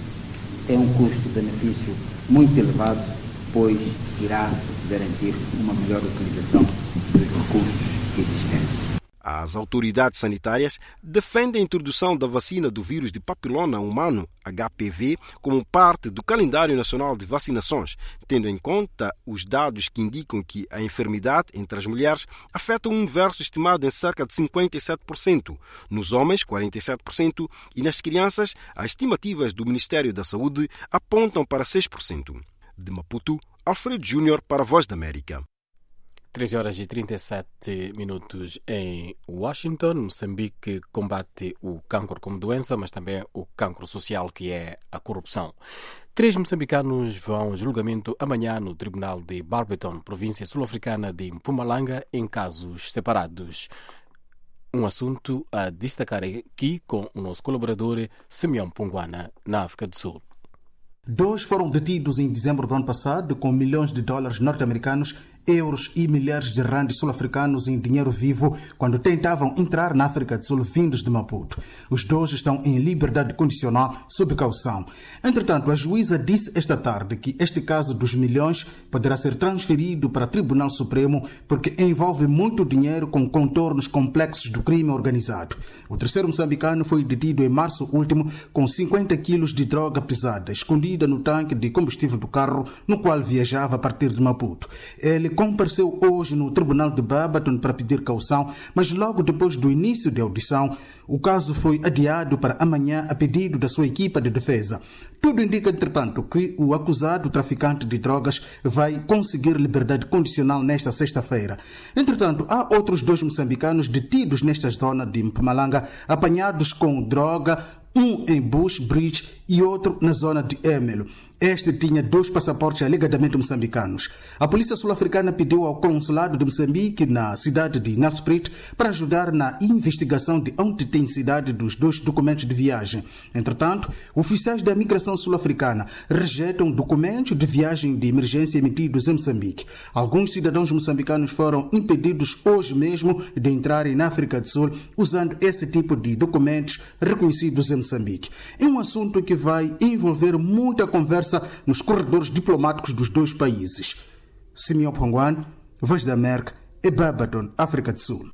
tem um custo-benefício muito elevado, pois irá garantir uma melhor utilização dos recursos existentes. As autoridades sanitárias defendem a introdução da vacina do vírus de papiloma humano, H P V, como parte do calendário nacional de vacinações, tendo em conta os dados que indicam que a enfermidade entre as mulheres afeta um universo estimado em cerca de cinquenta e sete por cento, nos homens quarenta e sete por cento e nas crianças as estimativas do Ministério da Saúde apontam para seis por cento. De Maputo, Alfredo Júnior para a Voz da América. três horas e trinta e sete minutos em Washington. Moçambique combate o cancro como doença, mas também o cancro social, que é a corrupção. Três moçambicanos vão a julgamento amanhã no Tribunal de Barberton, província sul-africana de Mpumalanga, em casos separados. Um assunto a destacar aqui com o nosso colaborador Simeão Punguana, na África do Sul. Dois foram detidos em dezembro do ano passado com milhões de dólares norte-americanos, euros e milhares de randes sul-africanos em dinheiro vivo quando tentavam entrar na África do Sul vindos de Maputo. Os dois estão em liberdade condicional sob caução. Entretanto, a juíza disse esta tarde que este caso dos milhões poderá ser transferido para o Tribunal Supremo porque envolve muito dinheiro com contornos complexos do crime organizado. O terceiro moçambicano foi detido em março último com cinquenta quilos de droga pesada escondida no tanque de combustível do carro no qual viajava a partir de Maputo. Ele compareceu hoje no Tribunal de Barberton para pedir caução, mas logo depois do início da audição, o caso foi adiado para amanhã a pedido da sua equipa de defesa. Tudo indica, entretanto, que o acusado traficante de drogas vai conseguir liberdade condicional nesta sexta-feira. Entretanto, há outros dois moçambicanos detidos nesta zona de Mpumalanga, apanhados com droga, um em Bush Bridge e outro na zona de Emelo. Este tinha dois passaportes alegadamente moçambicanos. A polícia sul-africana pediu ao consulado de Moçambique, na cidade de Nelspruit, para ajudar na investigação de autenticidade dos dois documentos de viagem. Entretanto, oficiais da migração sul-africana rejeitam documentos de viagem de emergência emitidos em Moçambique. Alguns cidadãos moçambicanos foram impedidos hoje mesmo de entrarem na África do Sul usando esse tipo de documentos reconhecidos em Moçambique. É um assunto que vai envolver muita conversa nos corredores diplomáticos dos dois países. Simeão Ponguan, Voz da América, e Barberton, África do Sul.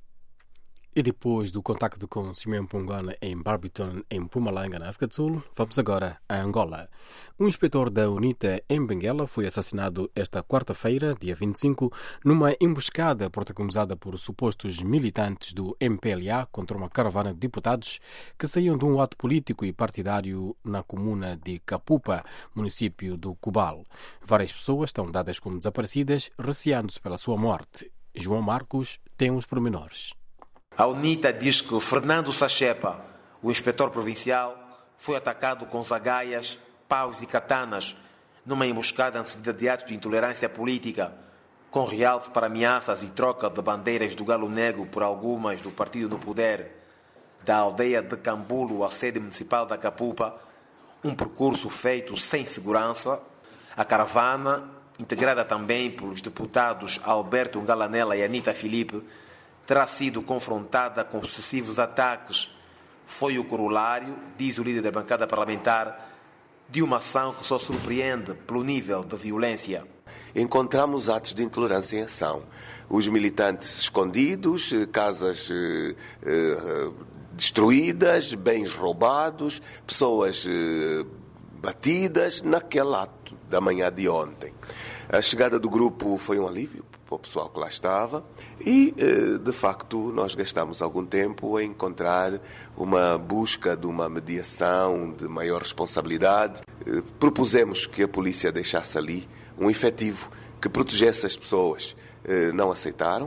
E depois do contacto com Simeão Ponguan em Barberton, em Mpumalanga, na África do Sul, vamos agora a Angola. Um inspetor da UNITA em Benguela foi assassinado esta quarta-feira, dia vinte e cinco, numa emboscada protagonizada por supostos militantes do M P L A contra uma caravana de deputados que saíam de um ato político e partidário na comuna de Capupa, município do Cubal. Várias pessoas estão dadas como desaparecidas, receando-se pela sua morte. João Marcos tem os pormenores. A UNITA diz que Fernando Sachepa, o inspetor provincial, foi atacado com zagaias, paus e katanas numa emboscada antecedida de atos de intolerância política, com realce para ameaças e troca de bandeiras do Galo Negro por algumas do partido no poder, da aldeia de Cambulo à sede municipal da Capupa, um percurso feito sem segurança. A caravana, integrada também pelos deputados Alberto Ngalanela e Anita Filipe, terá sido confrontada com sucessivos ataques. Foi o corolário, diz o líder da bancada parlamentar, de uma ação que só surpreende pelo nível de violência. Encontramos atos de intolerância em ação. Os militantes escondidos, casas eh, eh, destruídas, bens roubados, pessoas eh, batidas naquele ato da manhã de ontem. A chegada do grupo foi um alívio para o pessoal que lá estava e, de facto, nós gastamos algum tempo a encontrar uma busca de uma mediação de maior responsabilidade. Propusemos que a polícia deixasse ali um efetivo que protegesse as pessoas. Não aceitaram.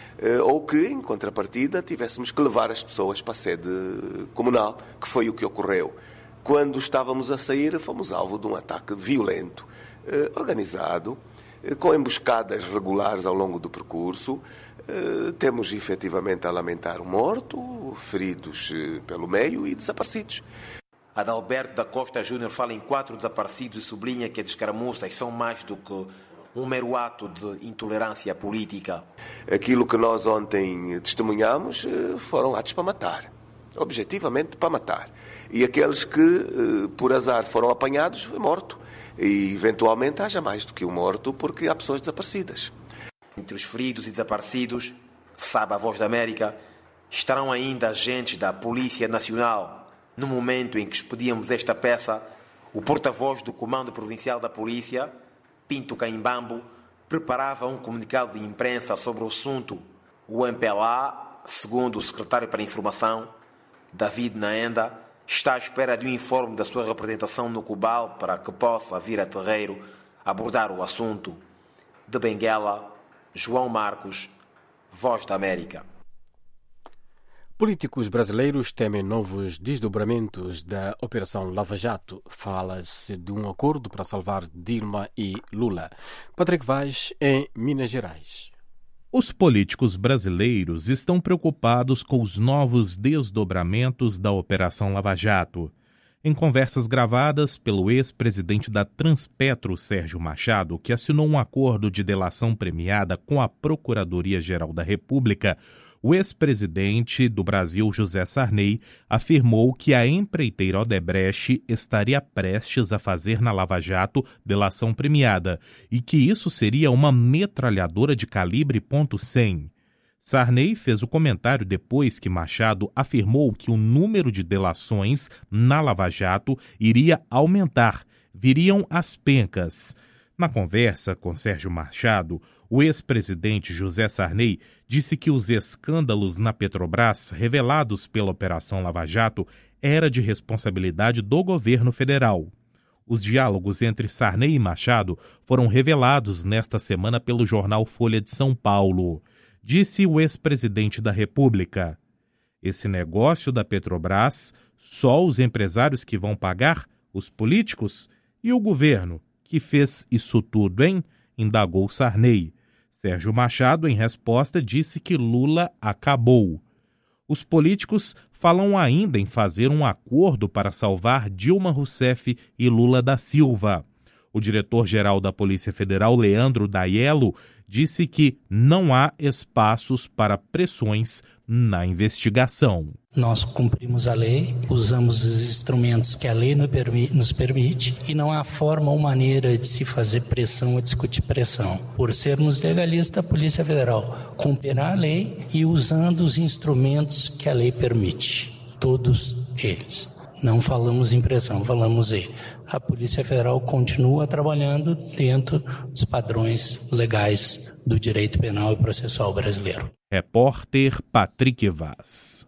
Ou que, em contrapartida, tivéssemos que levar as pessoas para a sede comunal, que foi o que ocorreu. Quando estávamos a sair, fomos alvo de um ataque violento, organizado, com emboscadas regulares ao longo do percurso. Temos efetivamente a lamentar um morto, feridos pelo meio e desaparecidos. Adalberto da Costa Júnior fala em quatro desaparecidos e sublinha que as escaramuças são mais do que um mero ato de intolerância política. Aquilo que nós ontem testemunhamos foram atos para matar, objetivamente para matar. E aqueles que, por azar, foram apanhados, foi morto. E, eventualmente, haja mais do que um morto, porque há pessoas desaparecidas. Entre os feridos e desaparecidos, sabe a Voz da América, estarão ainda agentes da Polícia Nacional. No momento em que expedíamos esta peça, o porta-voz do Comando Provincial da Polícia, Pinto Caimbambo, preparava um comunicado de imprensa sobre o assunto. O M P L A, segundo o secretário para a Informação, David Naenda, está à espera de um informe da sua representação no Cubal para que possa vir a terreiro abordar o assunto. De Benguela, João Marcos, Voz da América. Políticos brasileiros temem novos desdobramentos da Operação Lava Jato. Fala-se de um acordo para salvar Dilma e Lula. Patrick Vaz, em Minas Gerais. Os políticos brasileiros estão preocupados com os novos desdobramentos da Operação Lava Jato. Em conversas gravadas pelo ex-presidente da Transpetro, Sérgio Machado, que assinou um acordo de delação premiada com a Procuradoria-Geral da República, o ex-presidente do Brasil, José Sarney, afirmou que a empreiteira Odebrecht estaria prestes a fazer na Lava Jato delação premiada e que isso seria uma metralhadora de calibre ponto cem. Sarney fez o comentário depois que Machado afirmou que o número de delações na Lava Jato iria aumentar, viriam as pencas. Na conversa com Sérgio Machado, o ex-presidente José Sarney disse que os escândalos na Petrobras revelados pela Operação Lava Jato era de responsabilidade do governo federal. Os diálogos entre Sarney e Machado foram revelados nesta semana pelo jornal Folha de São Paulo. Disse o ex-presidente da República: esse negócio da Petrobras, só os empresários que vão pagar? Os políticos? E o governo? Que fez isso tudo, hein? Indagou Sarney. Sérgio Machado, em resposta, disse que Lula acabou. Os políticos falam ainda em fazer um acordo para salvar Dilma Rousseff e Lula da Silva. O diretor-geral da Polícia Federal, Leandro Daiello, disse que não há espaços para pressões na investigação. Nós cumprimos a lei, usamos os instrumentos que a lei nos permite e não há forma ou maneira de se fazer pressão ou discutir pressão. Por sermos legalistas, a Polícia Federal cumprirá a lei e usando os instrumentos que a lei permite. Todos eles. Não falamos em pressão, falamos em. A Polícia Federal continua trabalhando dentro dos padrões legais do direito penal e processual brasileiro. Repórter Patrick Vaz.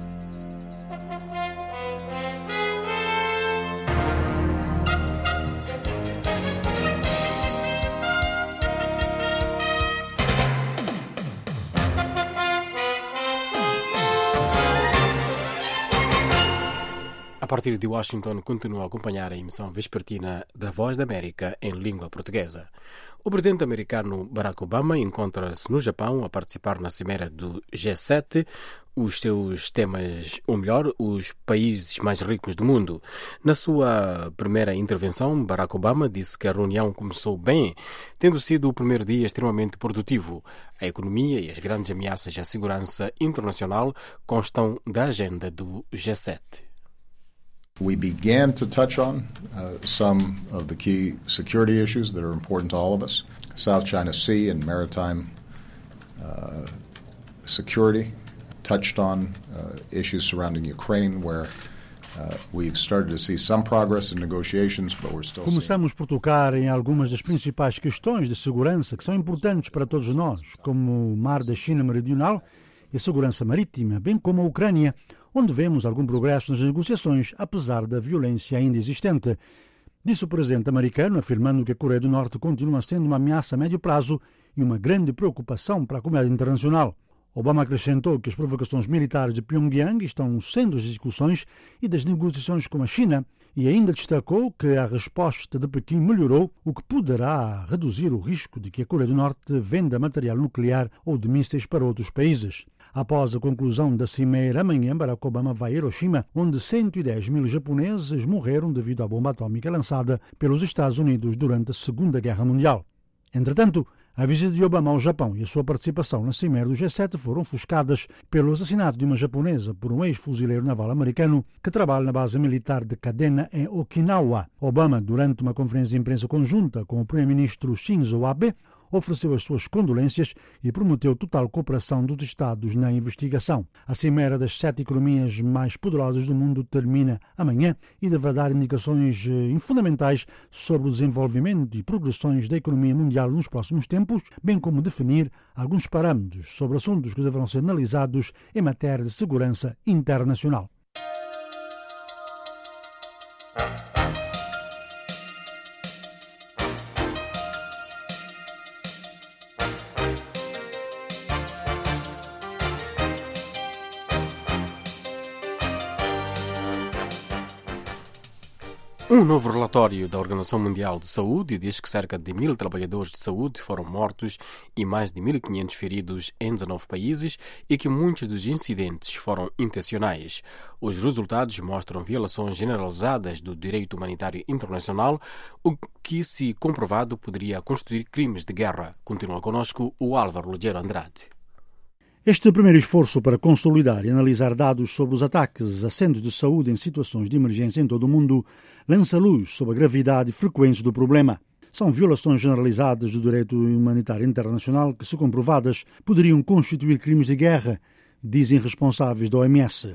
A partir de Washington, continua a acompanhar a emissão vespertina da Voz da América em língua portuguesa. O presidente americano Barack Obama encontra-se no Japão a participar na cimeira do G sete, os seus temas, ou melhor, os países mais ricos do mundo. Na sua primeira intervenção, Barack Obama disse que a reunião começou bem, tendo sido o primeiro dia extremamente produtivo. A economia e as grandes ameaças à segurança internacional constam da agenda do G sete. We began to touch on uh, some of the key security issues that are important to all of us. South China Sea and maritime uh, security. Touched on uh, issues surrounding Ukraine, where uh, we've started to see some progress in negotiations, but we're still Começamos por tocar em algumas das principais questões de segurança que são importantes para todos nós, como o Mar da China Meridional e a segurança marítima, bem como a Ucrânia, onde vemos algum progresso nas negociações, apesar da violência ainda existente. Disse o presidente americano, afirmando que a Coreia do Norte continua sendo uma ameaça a médio prazo e uma grande preocupação para a comunidade internacional. Obama acrescentou que as provocações militares de Pyongyang estão no centro das discussões e das negociações com a China e ainda destacou que a resposta de Pequim melhorou, o que poderá reduzir o risco de que a Coreia do Norte venda material nuclear ou de mísseis para outros países. Após a conclusão da cimeira, amanhã Barack Obama vai a Hiroshima, onde cento e dez mil japoneses morreram devido à bomba atômica lançada pelos Estados Unidos durante a Segunda Guerra Mundial. Entretanto, a visita de Obama ao Japão e a sua participação na cimeira do G sete foram ofuscadas pelo assassinato de uma japonesa por um ex-fuzileiro naval americano que trabalha na base militar de Kadena, em Okinawa. Obama, durante uma conferência de imprensa conjunta com o primeiro-ministro Shinzo Abe, ofereceu as suas condolências e prometeu total cooperação dos Estados na investigação. A cimeira das sete economias mais poderosas do mundo termina amanhã e deverá dar indicações fundamentais sobre o desenvolvimento e progressões da economia mundial nos próximos tempos, bem como definir alguns parâmetros sobre assuntos que deverão ser analisados em matéria de segurança internacional. Um novo relatório da Organização Mundial de Saúde diz que cerca de mil trabalhadores de saúde foram mortos e mais de mil e quinhentos feridos em dezenove países e que muitos dos incidentes foram intencionais. Os resultados mostram violações generalizadas do direito humanitário internacional, o que, se comprovado, poderia constituir crimes de guerra. Continua conosco o Álvaro Lugero Andrade. Este primeiro esforço para consolidar e analisar dados sobre os ataques a centros de saúde em situações de emergência em todo o mundo lança luz sobre a gravidade e frequência do problema. São violações generalizadas do direito humanitário internacional que, se comprovadas, poderiam constituir crimes de guerra, dizem responsáveis da O M S.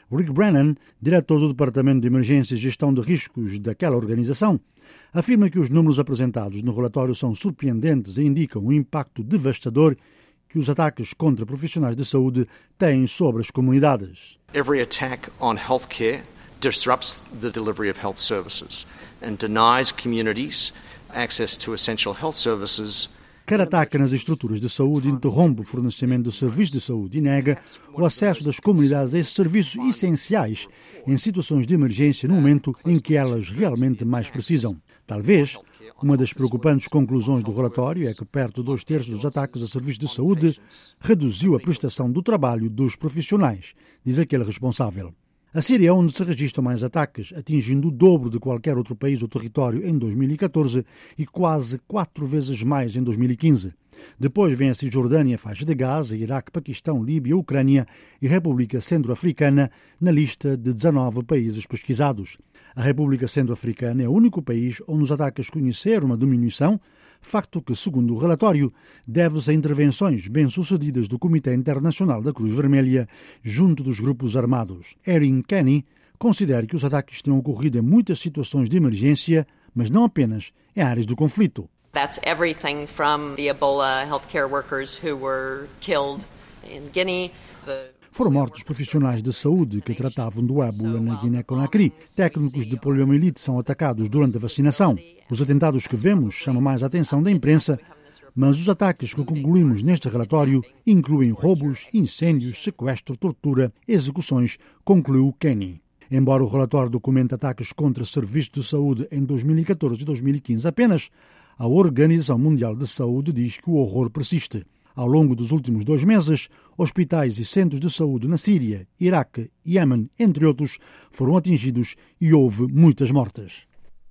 Rick Brennan, diretor do Departamento de Emergência e Gestão de Riscos daquela organização, afirma que os números apresentados no relatório são surpreendentes e indicam o impacto devastador que os ataques contra profissionais de saúde têm sobre as comunidades. Every attack on healthcare disrupts the delivery of health services and denies communities access to essential health services. Cada ataque nas estruturas de saúde interrompe o fornecimento de serviços de saúde e nega o acesso das comunidades a esses serviços essenciais em situações de emergência no momento em que elas realmente mais precisam. Talvez uma das preocupantes conclusões do relatório é que perto de dois terços dos ataques a serviços de saúde reduziu a prestação do trabalho dos profissionais, diz aquele responsável. A Síria é onde se registram mais ataques, atingindo o dobro de qualquer outro país ou território em dois mil e catorze e quase quatro vezes mais em dois mil e quinze. Depois vem a Cisjordânia, faixa de Gaza, Iraque, Paquistão, Líbia, Ucrânia e República Centro-Africana na lista de dezanove países pesquisados. A República Centro-Africana é o único país onde os ataques conheceram uma diminuição, facto que, segundo o relatório, deve-se a intervenções bem-sucedidas do Comitê Internacional da Cruz Vermelha junto dos grupos armados. Erin Kenny considera que os ataques têm ocorrido em muitas situações de emergência, mas não apenas em áreas de conflito. That's everything from the Ebola healthcare workers who were killed in Guinea. The Foram mortos profissionais de saúde que tratavam do ébola na Guiné-Conakry. Técnicos de poliomielite são atacados durante a vacinação. Os atentados que vemos chamam mais a atenção da imprensa, mas os ataques que concluímos neste relatório incluem roubos, incêndios, sequestro, tortura, execuções, concluiu Kenny. Embora o relatório documente ataques contra serviços de saúde em dois mil e catorze e dois mil e quinze apenas, a Organização Mundial de Saúde diz que o horror persiste. Ao longo dos últimos dois meses, hospitais e centros de saúde na Síria, Iraque, Iêmen, entre outros, foram atingidos e houve muitas mortes.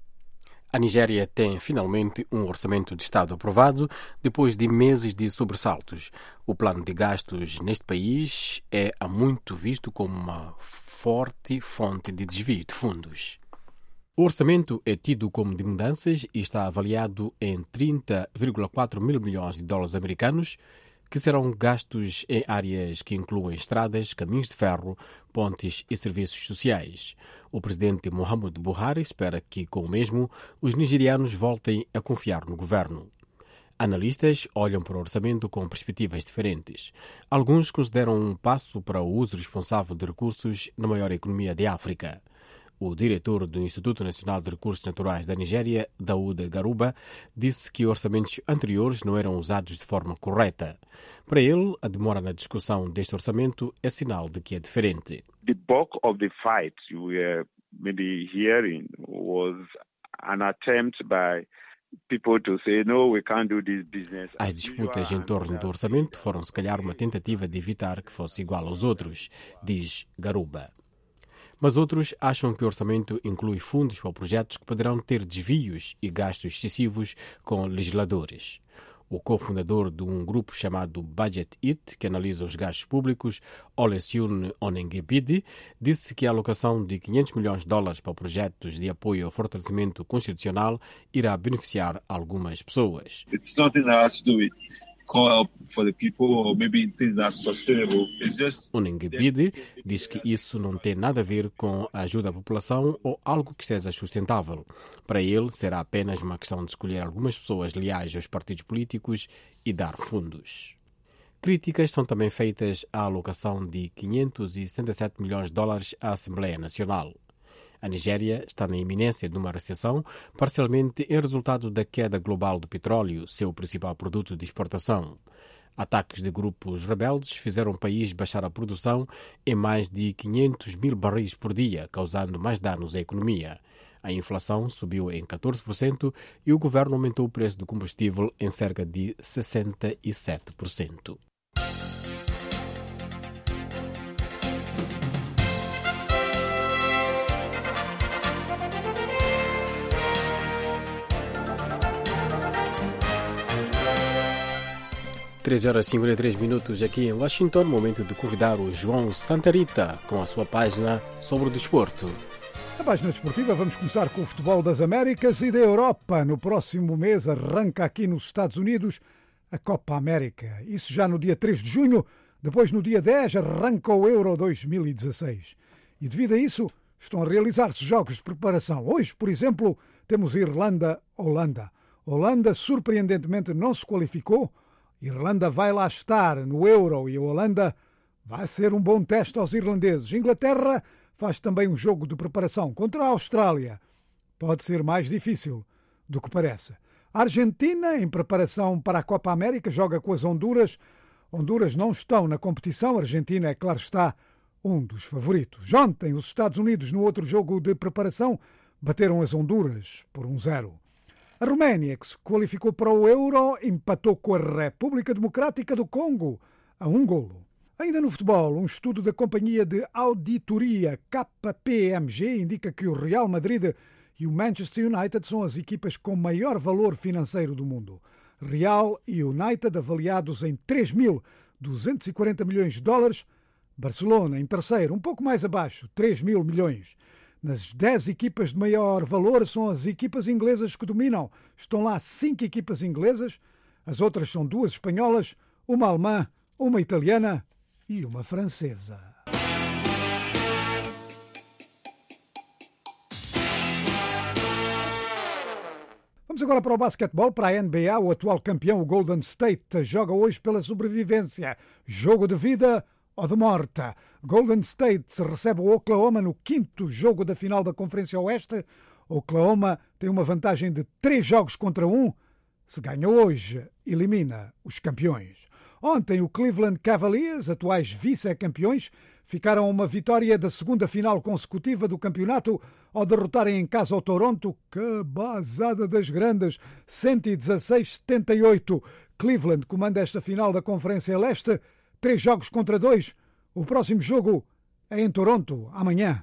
A Nigéria tem finalmente um orçamento de Estado aprovado depois de meses de sobressaltos. O plano de gastos neste país é há muito visto como uma forte fonte de desvio de fundos. O orçamento é tido como de mudanças e está avaliado em trinta vírgula quatro mil milhões de dólares americanos, que serão gastos em áreas que incluem estradas, caminhos de ferro, pontes e serviços sociais. O presidente Muhammadu Buhari espera que, com o mesmo, os nigerianos voltem a confiar no governo. Analistas olham para o orçamento com perspectivas diferentes. Alguns consideram um passo para o uso responsável de recursos na maior economia de África. O diretor do Instituto Nacional de Recursos Naturais da Nigéria, Daouda Garuba, disse que orçamentos anteriores não eram usados de forma correta. Para ele, a demora na discussão deste orçamento é sinal de que é diferente. The bulk of the fight you were maybe hearing was an attempt by people to say no, we can't do this business. As disputas em torno do orçamento foram se calhar uma tentativa de evitar que fosse igual aos outros, diz Garuba. Mas outros acham que o orçamento inclui fundos para projetos que poderão ter desvios e gastos excessivos com legisladores. O cofundador de um grupo chamado Budget It, que analisa os gastos públicos, Olusegun Onengebide, disse que a alocação de quinhentos milhões de dólares para projetos de apoio ao fortalecimento constitucional irá beneficiar algumas pessoas. It's nothing that has to do with call up for the people or maybe things that are sustainable. It's just... Onengebide diz que isso não tem nada a ver com a ajuda à população ou algo que seja sustentável. Para ele, será apenas uma questão de escolher algumas pessoas leais aos partidos políticos e dar fundos. Críticas são também feitas à alocação de quinhentos e setenta e sete milhões de dólares à Assembleia Nacional. A Nigéria está na iminência de uma recessão, parcialmente em resultado da queda global do petróleo, seu principal produto de exportação. Ataques de grupos rebeldes fizeram o país baixar a produção em mais de quinhentos mil barris por dia, causando mais danos à economia. A inflação subiu em catorze por cento e o governo aumentou o preço do combustível em cerca de sessenta e sete por cento. três horas e cinquenta e três minutos aqui em Washington, momento de convidar o João Santarita com a sua página sobre o desporto. Na página desportiva vamos começar com o futebol das Américas e da Europa. No próximo mês arranca aqui nos Estados Unidos a Copa América. Isso já no dia três de junho, depois no dia dez arranca o Euro dois mil e dezasseis. e devido a isso estão a realizar-se jogos de preparação. Hoje, por exemplo, temos Irlanda-Holanda. Holanda, surpreendentemente, não se qualificou. Irlanda vai lá estar no Euro e a Holanda vai ser um bom teste aos irlandeses. Inglaterra faz também um jogo de preparação contra a Austrália. Pode ser mais difícil do que parece. A Argentina, em preparação para a Copa América, joga com as Honduras. Honduras não estão na competição. A Argentina é, claro está, um dos favoritos. Ontem, os Estados Unidos, no outro jogo de preparação, bateram as Honduras por um zero. A Roménia, que se qualificou para o Euro, empatou com a República Democrática do Congo a um golo. Ainda no futebol, um estudo da companhia de auditoria K P M G indica que o Real Madrid e o Manchester United são as equipas com maior valor financeiro do mundo. Real e United avaliados em três mil duzentos e quarenta milhões de dólares. Barcelona em terceiro, um pouco mais abaixo, três mil milhões. Nas dez equipas de maior valor são as equipas inglesas que dominam. Estão lá cinco equipas inglesas, as outras são duas espanholas, uma alemã, uma italiana e uma francesa. Vamos agora para o basquetebol, para a N B A. O atual campeão, o Golden State, joga hoje pela sobrevivência. Jogo de vida ou de morte. Golden State recebe o Oklahoma no quinto jogo da final da Conferência Oeste. Oklahoma tem uma vantagem de três jogos contra um. Se ganha hoje, elimina os campeões. Ontem, o Cleveland Cavaliers, atuais vice-campeões, ficaram a uma vitória da segunda final consecutiva do campeonato ao derrotarem em casa o Toronto. Que basada das grandes! cento e dezasseis a setenta e oito. Cleveland comanda esta final da Conferência Leste. Três jogos contra dois. O próximo jogo é em Toronto, amanhã.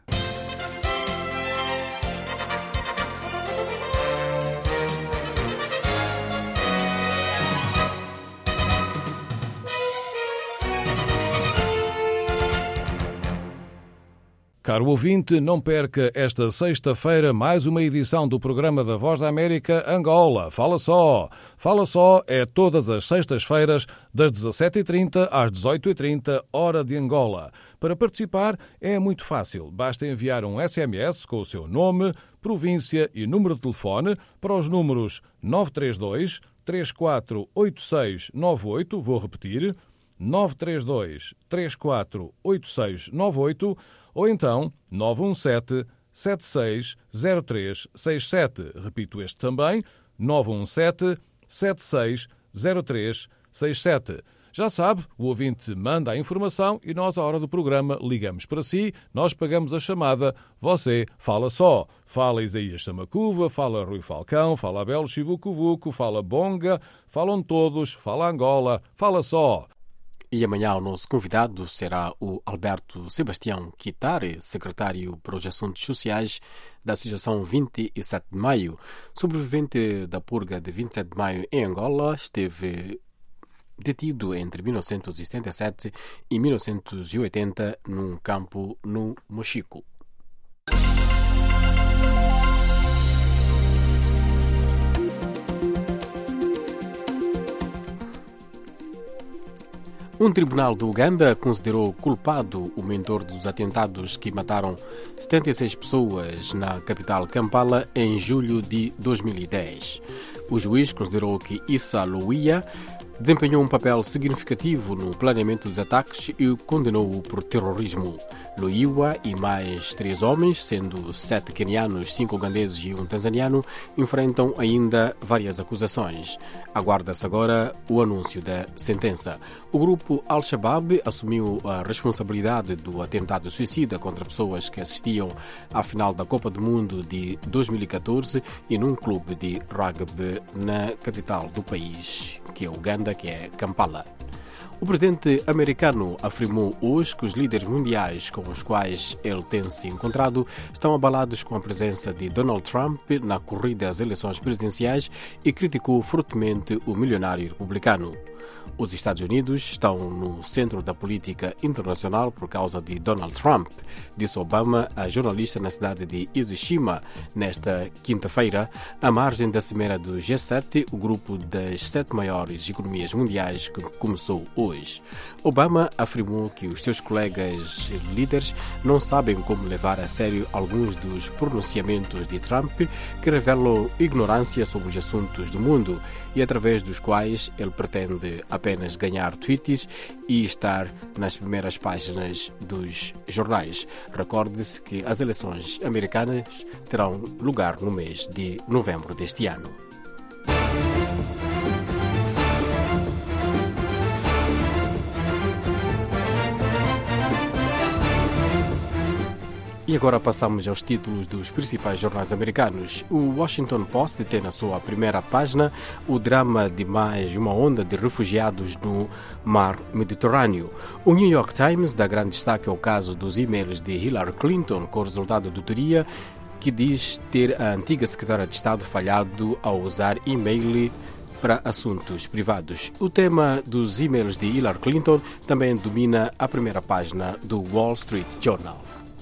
Caro ouvinte, não perca esta sexta-feira mais uma edição do programa da Voz da América Angola. Fala só! Fala só é todas as sextas-feiras, das dezassete e trinta às dezoito e trinta, hora de Angola. Para participar é muito fácil. Basta enviar um S M S com o seu nome, província e número de telefone para os números nove três dois, três quatro oito seis nove oito, vou repetir, nove três dois, três quatro oito seis nove oito, ou então nove um sete, sete seis zero três seis sete. Repito este também, nove um sete, sete seis zero três seis sete. Já sabe, o ouvinte manda a informação e nós, à hora do programa, ligamos para si, nós pagamos a chamada, você fala só. Fala Isaías Samacuva, fala Rui Falcão, fala Abel Chivucovuco, fala Bonga, falam todos, fala Angola, fala só. E amanhã o nosso convidado será o Alberto Sebastião Quitare, secretário para os Assuntos Sociais da Associação vinte e sete de Maio. Sobrevivente da purga de vinte e sete de Maio em Angola, esteve detido entre mil novecentos e setenta e sete e mil novecentos e oitenta num campo no Mochico. Um tribunal do Uganda considerou culpado o mentor dos atentados que mataram setenta e seis pessoas na capital Kampala em julho de dois mil e dez. O juiz considerou que Issa Louia desempenhou um papel significativo no planeamento dos ataques e o condenou-o por terrorismo. Loiwa e mais três homens, sendo sete quenianos, cinco ugandeses e um tanzaniano, enfrentam ainda várias acusações. Aguarda-se agora o anúncio da sentença. O grupo Al-Shabaab assumiu a responsabilidade do atentado suicida contra pessoas que assistiam à final da Copa do Mundo de dois mil e catorze e num clube de rugby na capital do país, que é Uganda, que é Kampala. O presidente americano afirmou hoje que os líderes mundiais com os quais ele tem se encontrado estão abalados com a presença de Donald Trump na corrida às eleições presidenciais e criticou fortemente o milionário republicano. Os Estados Unidos estão no centro da política internacional por causa de Donald Trump, disse Obama a jornalista na cidade de Hiroshima nesta quinta-feira, à margem da Cimeira do G sete, o grupo das sete maiores economias mundiais que começou hoje. Obama afirmou que os seus colegas líderes não sabem como levar a sério alguns dos pronunciamentos de Trump que revelam ignorância sobre os assuntos do mundo e através dos quais ele pretende apenas ganhar tweets e estar nas primeiras páginas dos jornais. Recorde-se que as eleições americanas terão lugar no mês de novembro deste ano. E agora passamos aos títulos dos principais jornais americanos. O Washington Post tem na sua primeira página o drama de mais uma onda de refugiados no mar Mediterrâneo. O New York Times dá grande destaque ao caso dos e-mails de Hillary Clinton com o resultado da auditoria, que diz ter a antiga secretária de Estado falhado ao usar e-mail para assuntos privados. O tema dos e-mails de Hillary Clinton também domina a primeira página do Wall Street Journal.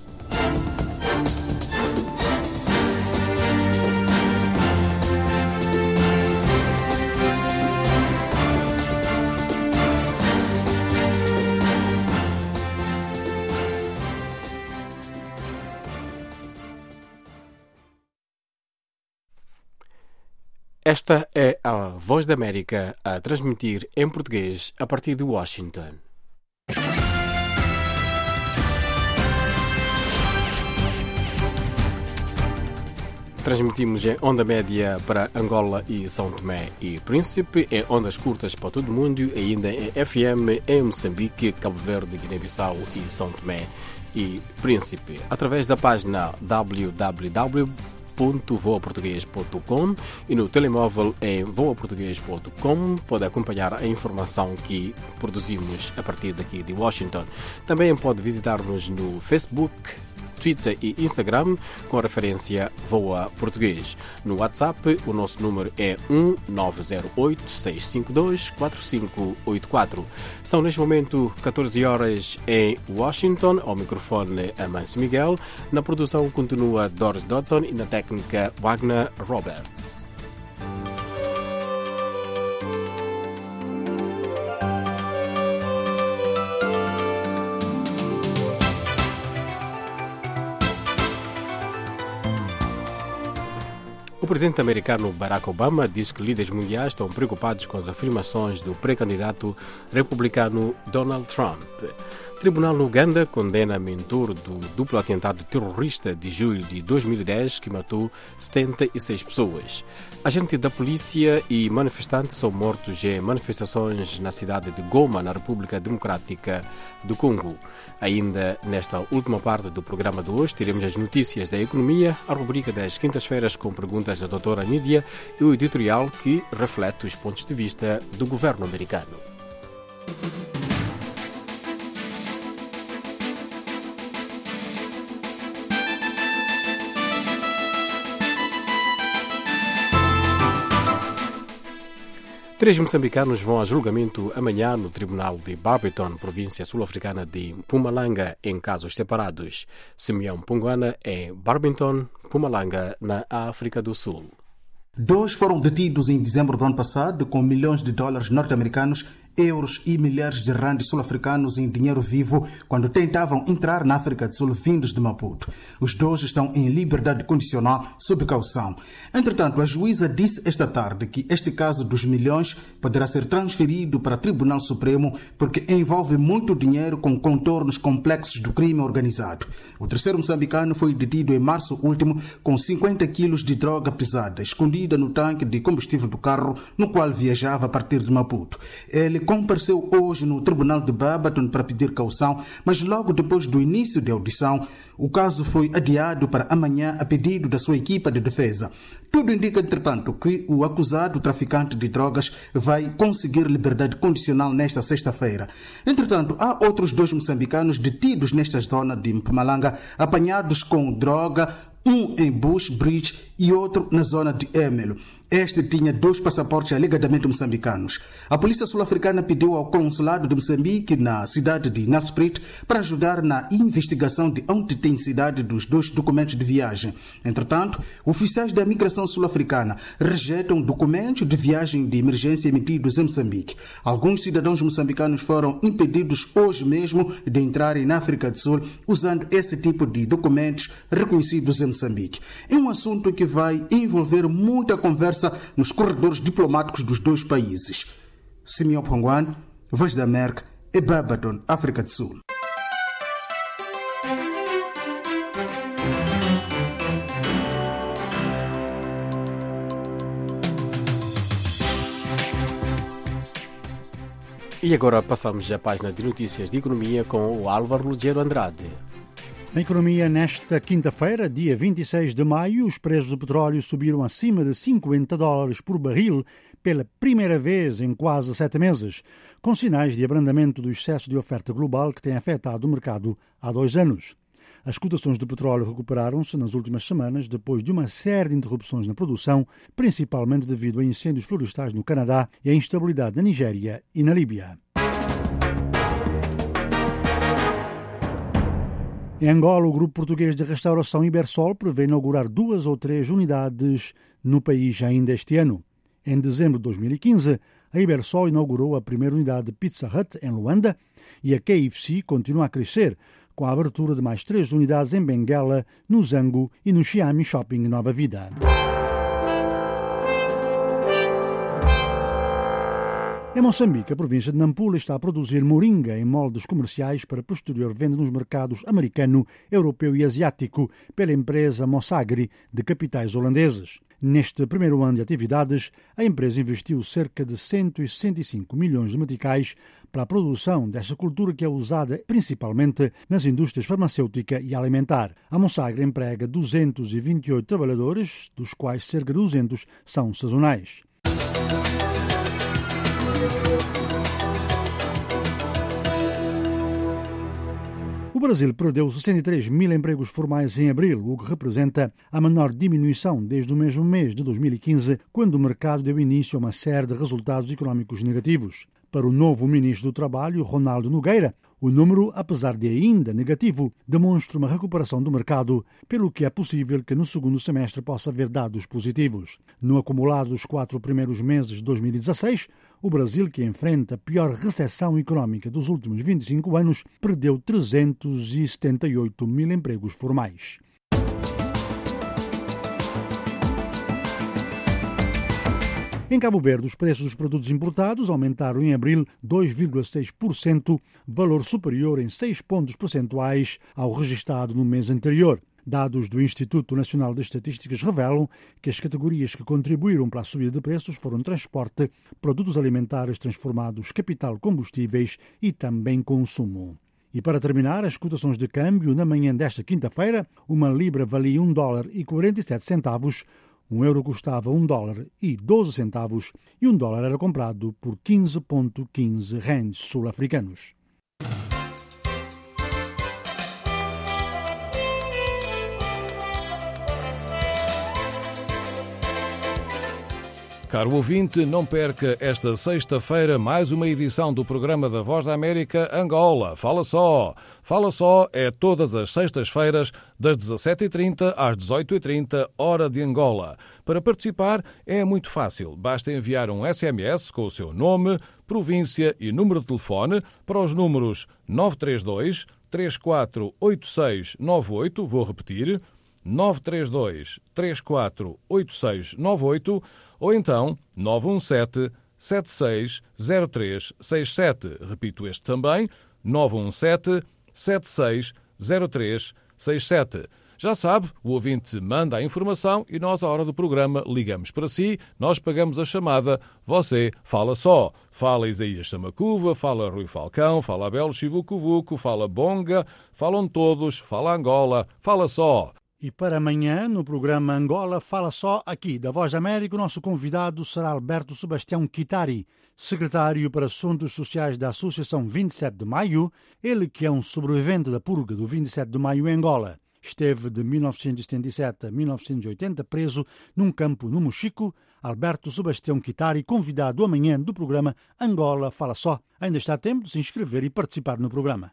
Esta é a Voz da América a transmitir em português a partir de Washington. Transmitimos em onda média para Angola e São Tomé e Príncipe, em ondas curtas para todo o mundo e ainda em F M em Moçambique, Cabo Verde, Guiné-Bissau e São Tomé e Príncipe. Através da página w w w ponto voa português ponto com e no telemóvel em voa português ponto com pode acompanhar a informação que produzimos a partir daqui de Washington. Também pode visitar-nos no Facebook, Twitter e Instagram com a referência Voa Português. No WhatsApp, o nosso número é um nove zero oito, seis cinco dois, quatro cinco oito quatro. São neste momento catorze horas em Washington. Ao microfone Amâncio Miguel. Na produção continua Doris Dodson e na técnica Wagner Roberts. O presidente americano Barack Obama diz que líderes mundiais estão preocupados com as afirmações do pré-candidato republicano Donald Trump. Tribunal no Uganda condena mentor do duplo atentado terrorista de julho de dois mil e dez que matou setenta e seis pessoas. Agentes da polícia e manifestantes são mortos em manifestações na cidade de Goma, na República Democrática do Congo. Ainda nesta última parte do programa de hoje, teremos as notícias da economia, a rubrica das quintas-feiras com perguntas da doutora Nídia e o editorial que reflete os pontos de vista do governo americano. Três moçambicanos vão a julgamento amanhã no Tribunal de Barberton, província sul-africana de Mpumalanga, em casos separados. Simeão Punguana em Barberton, Mpumalanga, na África do Sul. Dois foram detidos em dezembro do ano passado com milhões de dólares norte-americanos, euros e milhares de randes sul-africanos em dinheiro vivo quando tentavam entrar na África do Sul vindos de Maputo. Os dois estão em liberdade condicional sob caução. Entretanto, a juíza disse esta tarde que este caso dos milhões poderá ser transferido para o Tribunal Supremo porque envolve muito dinheiro com contornos complexos do crime organizado. O terceiro moçambicano foi detido em março último com cinquenta quilos de droga pesada escondida no tanque de combustível do carro no qual viajava a partir de Maputo. Ele compareceu hoje no Tribunal de Barberton para pedir caução, mas logo depois do início da audição, o caso foi adiado para amanhã a pedido da sua equipa de defesa. Tudo indica, entretanto, que o acusado traficante de drogas vai conseguir liberdade condicional nesta sexta-feira. Entretanto, há outros dois moçambicanos detidos nesta zona de Mpumalanga, apanhados com droga um em Bush Bridge e outro na zona de Emelo. Este tinha dois passaportes alegadamente moçambicanos. A polícia sul-africana pediu ao consulado de Moçambique, na cidade de Nelspruit, para ajudar na investigação de autenticidade dos dois documentos de viagem. Entretanto, oficiais da imigração sul-africana rejeitam documentos de viagem de emergência emitidos em Moçambique. Alguns cidadãos moçambicanos foram impedidos hoje mesmo de entrarem na África do Sul usando esse tipo de documentos reconhecidos em Moçambique. É um assunto que vai envolver muita conversa nos corredores diplomáticos dos dois países. Simeon Pongwan, Voz da América, e Barbados, África do Sul. E agora passamos à página de notícias de economia com o Álvaro Lugero Andrade. Na economia, nesta quinta-feira, dia vinte e seis de maio, os preços do petróleo subiram acima de cinquenta dólares por barril pela primeira vez em quase sete meses, com sinais de abrandamento do excesso de oferta global que tem afetado o mercado há dois anos. As cotações de petróleo recuperaram-se nas últimas semanas depois de uma série de interrupções na produção, principalmente devido a incêndios florestais no Canadá e a instabilidade na Nigéria e na Líbia. Em Angola, o grupo português de restauração Ibersol prevê inaugurar duas ou três unidades no país ainda este ano. Em dezembro de dois mil e quinze, a Ibersol inaugurou a primeira unidade de Pizza Hut em Luanda e a K F C continua a crescer, com a abertura de mais três unidades em Benguela, no Zango e no Xiamen Shopping Nova Vida. Em Moçambique, a província de Nampula está a produzir moringa em moldes comerciais para posterior venda nos mercados americano, europeu e asiático pela empresa Mossagri, de capitais holandeses. Neste primeiro ano de atividades, a empresa investiu cerca de cento e sessenta e cinco milhões de meticais para a produção desta cultura que é usada principalmente nas indústrias farmacêutica e alimentar. A Mossagri emprega duzentos e vinte e oito trabalhadores, dos quais cerca de duzentos são sazonais. O Brasil perdeu sessenta e três mil empregos formais em abril, o que representa a menor diminuição desde o mesmo mês de dois mil e quinze, quando o mercado deu início a uma série de resultados económicos negativos. Para o novo ministro do Trabalho, Ronaldo Nogueira, o número, apesar de ainda negativo, demonstra uma recuperação do mercado, pelo que é possível que no segundo semestre possa haver dados positivos. No acumulado dos quatro primeiros meses de dois mil e dezasseis, o Brasil, que enfrenta a pior recessão económica dos últimos vinte e cinco anos, perdeu trezentos e setenta e oito mil empregos formais. Em Cabo Verde, os preços dos produtos importados aumentaram em abril dois vírgula seis por cento, valor superior em seis pontos percentuais ao registado no mês anterior. Dados do Instituto Nacional de Estatísticas revelam que as categorias que contribuíram para a subida de preços foram transporte, produtos alimentares transformados, capital, combustíveis e também consumo. E para terminar, as cotações de câmbio na manhã desta quinta-feira, uma libra valia um dólar e quarenta e sete centavos, um euro custava um dólar e doze centavos e um dólar era comprado por quinze vírgula quinze rands sul-africanos. Caro ouvinte, não perca esta sexta-feira mais uma edição do programa da Voz da América Angola. Fala só! Fala só é todas as sextas-feiras, das dezassete e trinta às dezoito e trinta, hora de Angola. Para participar é muito fácil. Basta enviar um S M S com o seu nome, província e número de telefone para os números nove três dois, três quatro oito seis nove oito, vou repetir, nove três dois, três quatro oito seis nove oito, ou então nove um sete, sete seis zero três seis sete. Repito este também, nove um sete, sete seis zero três seis sete. Já sabe, o ouvinte manda a informação e nós, à hora do programa, ligamos para si, nós pagamos a chamada, você fala só. Fala Isaías Samacuva, fala Rui Falcão, fala Abel Chivucovuco, fala Bonga, falam todos, fala Angola, fala só. E para amanhã, no programa Angola Fala Só, aqui da Voz da América, o nosso convidado será Alberto Sebastião Quitari, secretário para Assuntos Sociais da Associação vinte e sete de Maio, ele que é um sobrevivente da purga do vinte e sete de Maio em Angola. Esteve de mil novecentos e setenta e sete a mil novecentos e oitenta preso num campo no Mochico. Alberto Sebastião Quitari, convidado amanhã do programa Angola Fala Só. Ainda está a tempo de se inscrever e participar no programa.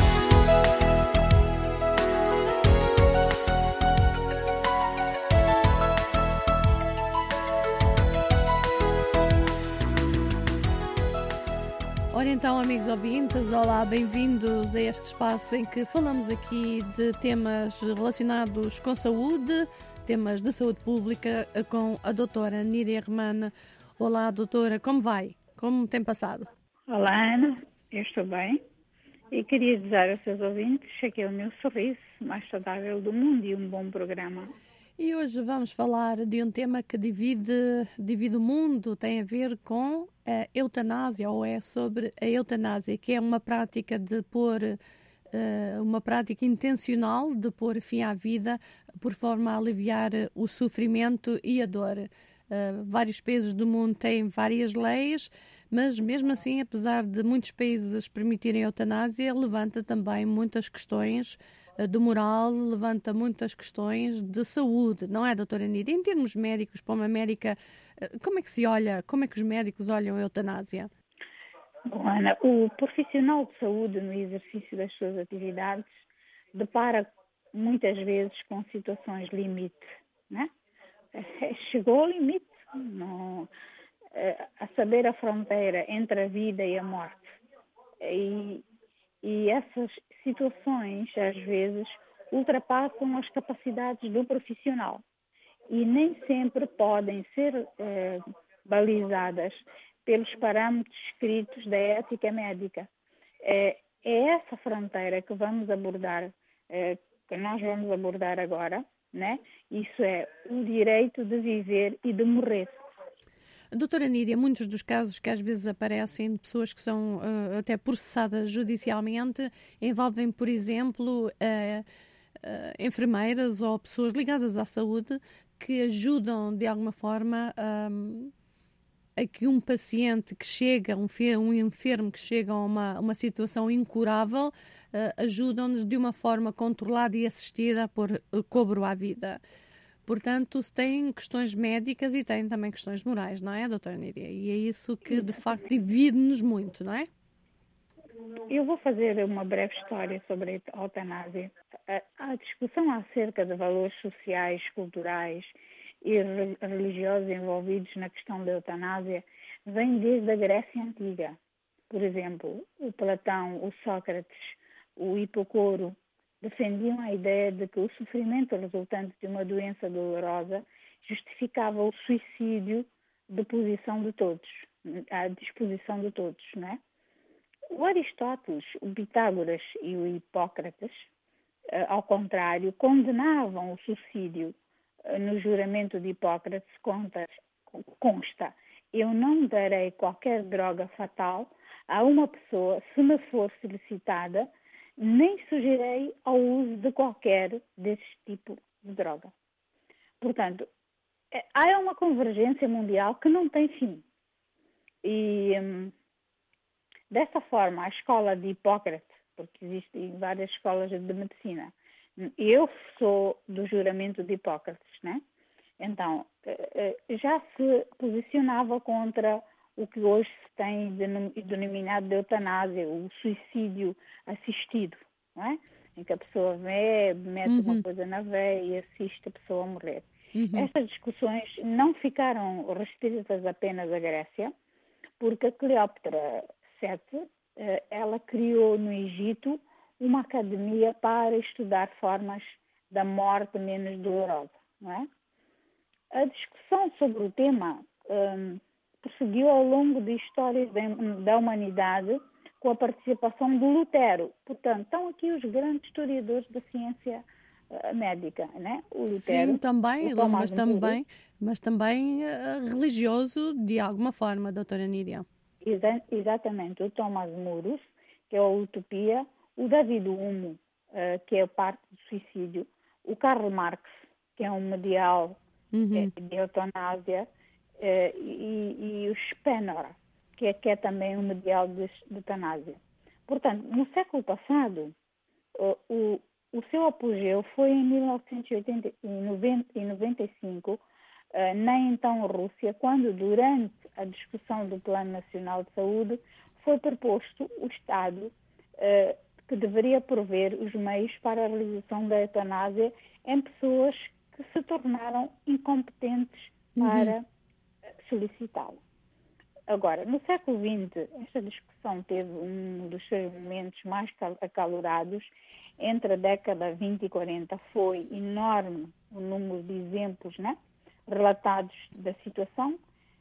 Ora então, amigos ouvintes, olá, bem-vindos a este espaço em que falamos aqui de temas relacionados com saúde, temas de saúde pública, com a doutora Nídia Remana. Olá, doutora, como vai? Como tem passado? Olá, Ana, eu estou bem e queria desejar aos seus ouvintes aquele meu sorriso mais saudável do mundo e um bom programa. E hoje vamos falar de um tema que divide, divide o mundo, tem a ver com a eutanásia, ou é sobre a eutanásia, que é uma prática de pôr, uh, uma prática intencional de pôr fim à vida por forma a aliviar o sofrimento e a dor. Uh, vários países do mundo têm várias leis, mas mesmo assim, apesar de muitos países permitirem a eutanásia, levanta também muitas questões do moral, levanta muitas questões de saúde, não é, doutora Nídia? Em termos médicos, para uma médica, como é que se olha, como é que os médicos olham a eutanásia? Bom, Ana, o profissional de saúde no exercício das suas atividades depara muitas vezes com situações limite, né? Chegou ao limite, não, a saber a fronteira entre a vida e a morte. E, e essas situações, às vezes, ultrapassam as capacidades do profissional e nem sempre podem ser eh, balizadas pelos parâmetros escritos da ética médica. É, é essa fronteira que vamos abordar, eh, que nós vamos abordar agora, né? Isso é o direito de viver e de morrer. Doutora Nídia, muitos dos casos que às vezes aparecem de pessoas que são uh, até processadas judicialmente envolvem, por exemplo, uh, uh, enfermeiras ou pessoas ligadas à saúde que ajudam de alguma forma um, a que um paciente que chega, um, um enfermo que chega a uma, uma situação incurável, uh, ajudam-nos de uma forma controlada e assistida a pôr cobro à vida. Portanto, tem questões médicas e tem também questões morais, não é, doutora Nídia? E é isso que, de facto, divide-nos muito, não é? Eu vou fazer uma breve história sobre a eutanásia. A, a discussão acerca de valores sociais, culturais e religiosos envolvidos na questão da eutanásia vem desde a Grécia Antiga. Por exemplo, o Platão, o Sócrates, o Hipocoro defendiam a ideia de que o sofrimento resultante de uma doença dolorosa justificava o suicídio de posição de todos, à disposição de todos, não é? O Aristóteles, o Pitágoras e o Hipócrates, ao contrário, condenavam o suicídio. No juramento de Hipócrates consta: eu não darei qualquer droga fatal a uma pessoa se me for solicitada, nem sugerirei ao uso de qualquer desse tipo de droga. Portanto, há uma convergência mundial que não tem fim. E, hum, dessa forma, a escola de Hipócrates, porque existem várias escolas de medicina, eu sou do juramento de Hipócrates, né? Então, já se posicionava contra o que hoje se tem denominado de eutanásia, o suicídio assistido, não é? Em que a pessoa vê, mete uhum. uma coisa na veia e assiste a pessoa a morrer. Uhum. Estas discussões não ficaram restritas apenas à Grécia, porque a Cleópatra sete, ela criou no Egito uma academia para estudar formas da morte menos dolorosa, não é? A discussão sobre o tema um, prosseguiu ao longo de histórias da humanidade com a participação do Lutero. Portanto, estão aqui os grandes historiadores da ciência uh, médica, né? O Lutero. Sim, também, o mas também, mas também uh, religioso de alguma forma, doutora Nídia. Exa- exatamente. O Thomas More, que é a Utopia, o David Hume, uh, que é a parte do suicídio, o Karl Marx, que é um medial uhum. de eutanásia, Uh, e, e o Spener, que é, que é também um medial de, de eutanásia. Portanto, no século passado, uh, o, o seu apogeu foi em mil novecentos e noventa e cinco, na então Rússia, quando, durante a discussão do Plano Nacional de Saúde, foi proposto o Estado que deveria prover os meios para a realização da eutanásia em pessoas que se tornaram incompetentes para uhum. solicitá-lo. Agora, no século vinte, esta discussão teve um dos seus momentos mais acalorados. Entre a década vinte e quarenta foi enorme o número de exemplos, né, relatados da situação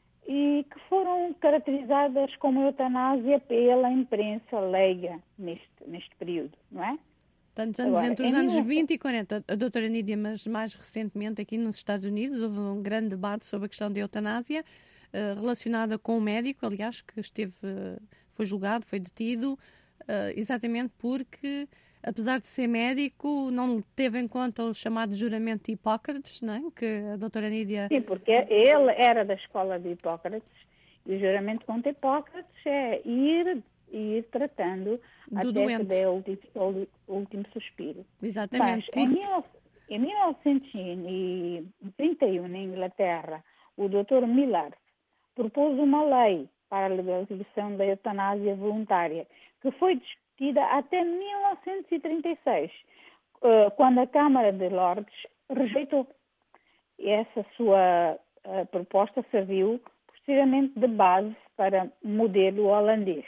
e que foram caracterizadas como eutanásia pela imprensa leiga neste, neste período, não é? Tantos anos Agora, entre os anos vinte e quarenta, a doutora Nídia, mas mais recentemente aqui nos Estados Unidos houve um grande debate sobre a questão da eutanásia, relacionada com o médico, aliás, que esteve, foi julgado, foi detido, exatamente porque, apesar de ser médico, não teve em conta o chamado juramento de Hipócrates, não é? Que a doutora Nídia... Sim, porque ele era da escola de Hipócrates, e o juramento contra Hipócrates é ir, ir tratando do até doente. que dê o último, o último suspiro. Exatamente. Mas porque... em, em mil novecentos e trinta e um, na Inglaterra, o doutor Millard propôs uma lei para a legalização da eutanásia voluntária, que foi discutida até mil novecentos e trinta e seis, quando a Câmara de Lordes rejeitou. E essa sua proposta serviu posteriormente de base para o modelo holandês.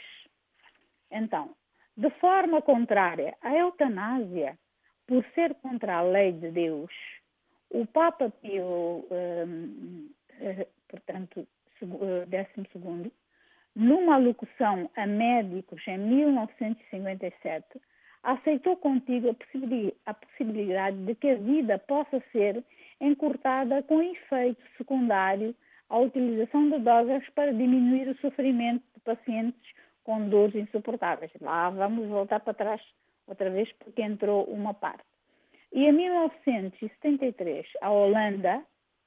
Então, de forma contrária à eutanásia, por ser contra a lei de Deus, o Papa Pio, um, portanto, décimo segundo, numa locução a médicos em mil novecentos e cinquenta e sete, aceitou contigo a possibilidade, a possibilidade de que a vida possa ser encurtada com efeito secundário à utilização de drogas para diminuir o sofrimento de pacientes com dores insuportáveis. Lá vamos voltar para trás outra vez porque entrou uma parte. E em mil novecentos e setenta e três, a Holanda,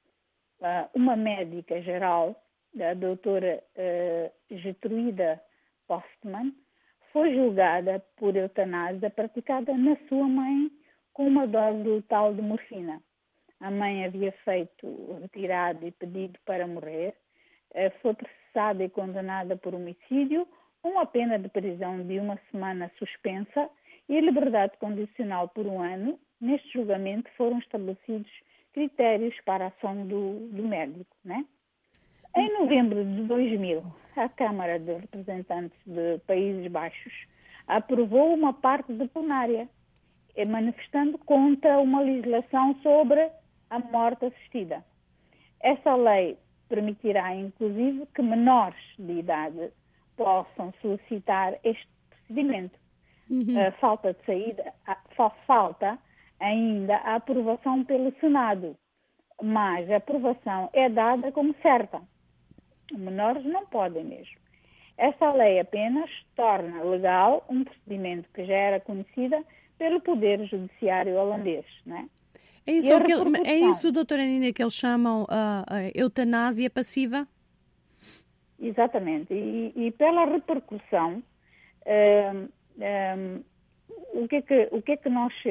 uma médica geral, a doutora uh, Gertruida Postman, foi julgada por eutanásia praticada na sua mãe com uma dose letal de morfina. A mãe havia feito retirado e pedido para morrer, uh, foi processada e condenada por homicídio, com a pena de prisão de uma semana suspensa e liberdade condicional por um ano. Neste julgamento foram estabelecidos critérios para a ação do, do médico, né? Em novembro de dois mil, a Câmara de Representantes de Países Baixos aprovou uma parte disciplinária, manifestando contra uma legislação sobre a morte assistida. Essa lei permitirá, inclusive, que menores de idade possam solicitar este procedimento. Uhum. A falta de saída, a, falta ainda a aprovação pelo Senado, mas a aprovação é dada como certa. Menores não podem mesmo. Esta lei apenas torna legal um procedimento que já era conhecida pelo Poder Judiciário holandês, não é? É isso, que ele, é isso, doutora Nina, que eles chamam a, a eutanásia passiva? Exatamente. E, e pela repercussão, um, um, o, que é que, o que é que nós...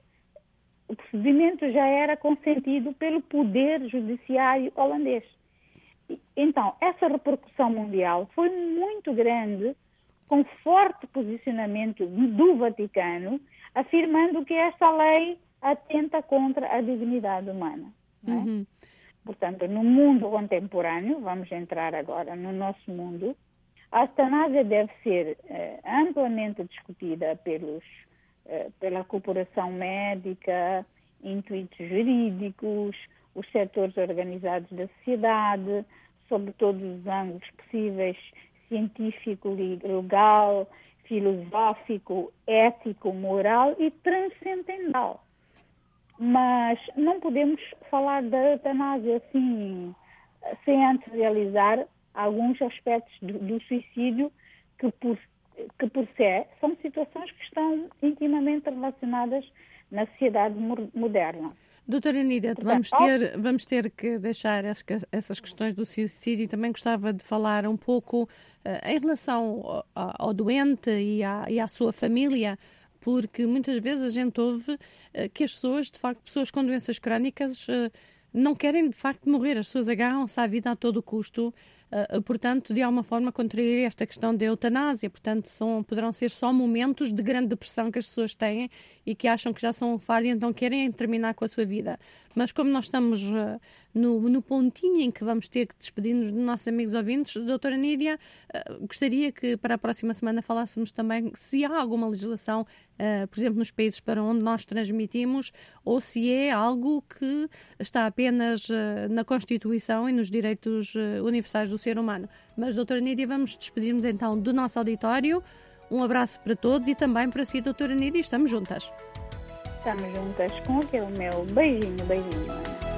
O procedimento já era consentido pelo Poder Judiciário holandês. Então, essa repercussão mundial foi muito grande, com forte posicionamento do Vaticano, afirmando que esta lei atenta contra a dignidade humana. Não é? Uhum. Portanto, no mundo contemporâneo, vamos entrar agora no nosso mundo, a eutanásia deve ser eh, amplamente discutida pelos, eh, pela cooperação médica, intuitos jurídicos, os setores organizados da sociedade, sob todos os ângulos possíveis, científico, legal, filosófico, ético, moral e transcendental. Mas não podemos falar da eutanásia assim, sem antes realizar alguns aspectos do, do suicídio que por, que por si são situações que estão intimamente relacionadas na sociedade moderna. Doutora Nídia, vamos ter, vamos ter que deixar essas questões do suicídio e também gostava de falar um pouco uh, em relação ao, ao doente e à, e à sua família, porque muitas vezes a gente ouve uh, que as pessoas, de facto, pessoas com doenças crónicas, uh, não querem de facto morrer, as pessoas agarram-se à vida a todo custo, uh, portanto, de alguma forma contrair esta questão da eutanásia, portanto, são, poderão ser só momentos de grande depressão que as pessoas têm e que acham que já são um fardo e então querem terminar com a sua vida. Mas como nós estamos uh, no, no pontinho em que vamos ter que despedir-nos dos nossos amigos ouvintes, doutora Nídia, uh, gostaria que para a próxima semana falássemos também se há alguma legislação, uh, por exemplo, nos países para onde nós transmitimos, ou se é algo que está apenas uh, na Constituição e nos direitos uh, universais do ser humano. Mas, doutora Nídia, vamos despedir-nos então do nosso auditório. Um abraço para todos e também para si, doutora Nídia, estamos juntas. Estamos juntas com aquele meu beijinho, beijinho.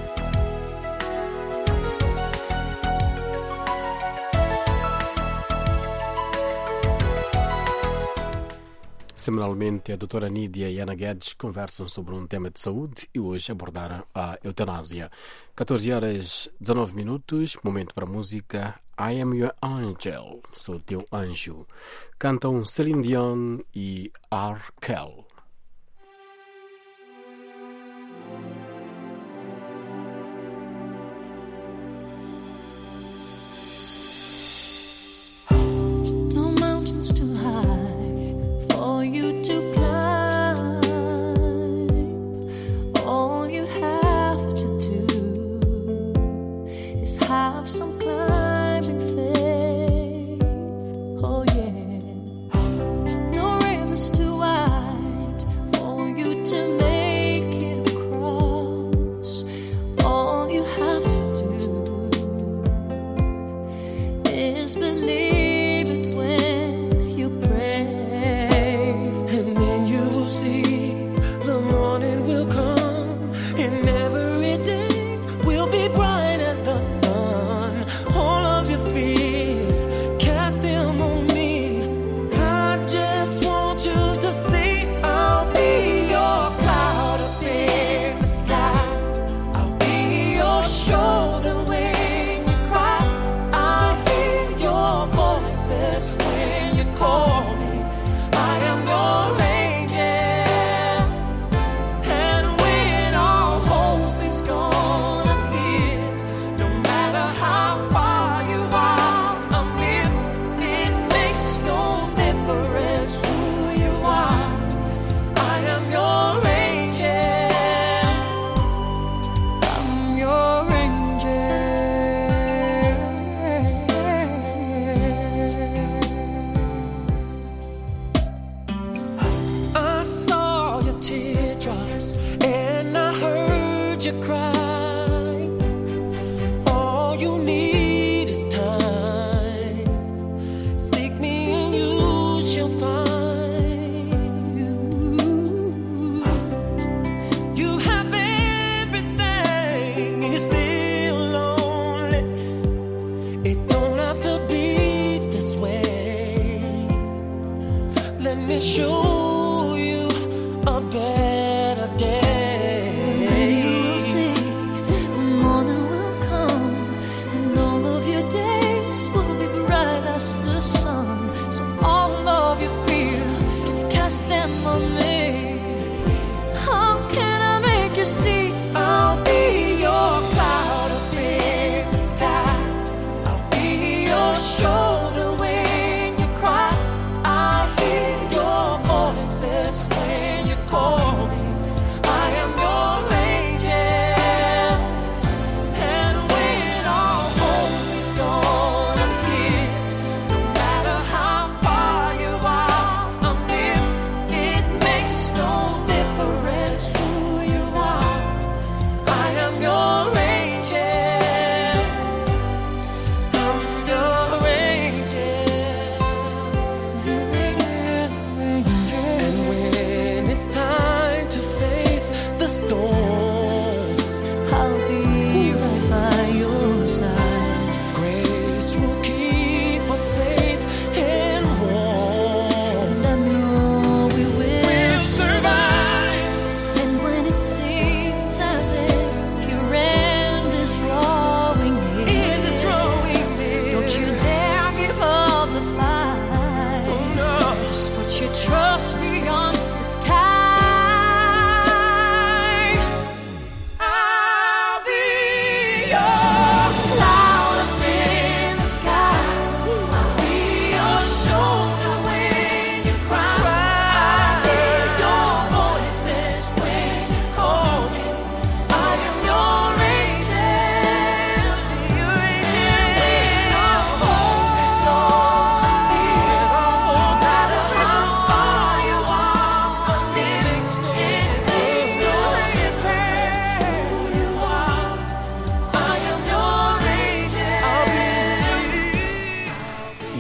Semanalmente, a doutora Nídia e a Ana Guedes conversam sobre um tema de saúde e hoje abordaram a eutanásia. catorze horas dezanove minutos, momento para música. I Am Your Angel, sou teu anjo. Cantam Celine Dion e R. Kelly. No mountains too high for you to climb. All you have to do is have some climbing faith. Oh yeah. No rivers too wide for you to make it across. All you have to do is believe. Shoulder when you cry, I hear your voice.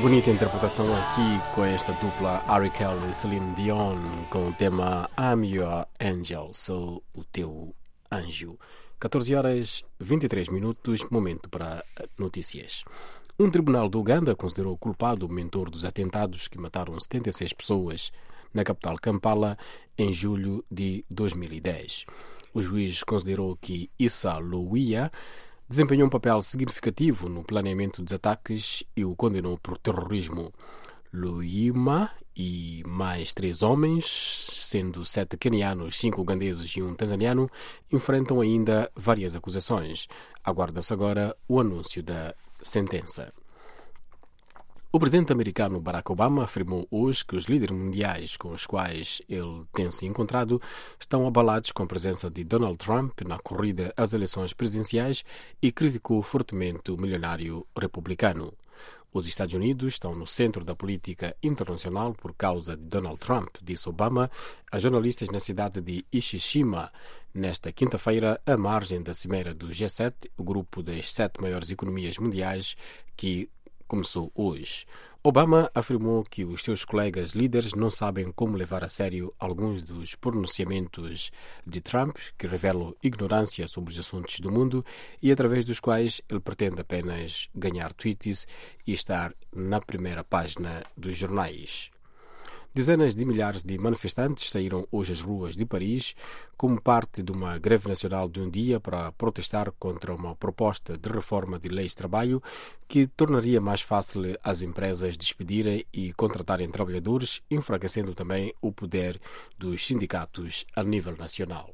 Bonita interpretação aqui com esta dupla Ari Kelly e Celine Dion com o tema I'm Your Angel, sou o teu anjo. catorze horas e vinte e três minutos, momento para notícias. Um tribunal de Uganda considerou culpado o mentor dos atentados que mataram setenta e seis pessoas na capital Kampala em julho de dois mil e dez. O juiz considerou que Issa Louia desempenhou um papel significativo no planeamento dos ataques e o condenou por terrorismo. Louima e mais três homens, sendo sete quenianos, cinco ugandeses e um tanzaniano, enfrentam ainda várias acusações. Aguarda-se agora o anúncio da sentença. O presidente americano Barack Obama afirmou hoje que os líderes mundiais com os quais ele tem se encontrado estão abalados com a presença de Donald Trump na corrida às eleições presidenciais e criticou fortemente o milionário republicano. Os Estados Unidos estão no centro da política internacional por causa de Donald Trump, disse Obama a jornalistas na cidade de Ishishima nesta quinta-feira, à margem da cimeira do G sete, o grupo das sete maiores economias mundiais que começou hoje. Obama afirmou que os seus colegas líderes não sabem como levar a sério alguns dos pronunciamentos de Trump, que revelam ignorância sobre os assuntos do mundo e através dos quais ele pretende apenas ganhar tweets e estar na primeira página dos jornais. Dezenas de milhares de manifestantes saíram hoje às ruas de Paris como parte de uma greve nacional de um dia para protestar contra uma proposta de reforma de leis de trabalho que tornaria mais fácil as empresas despedirem e contratarem trabalhadores, enfraquecendo também o poder dos sindicatos a nível nacional.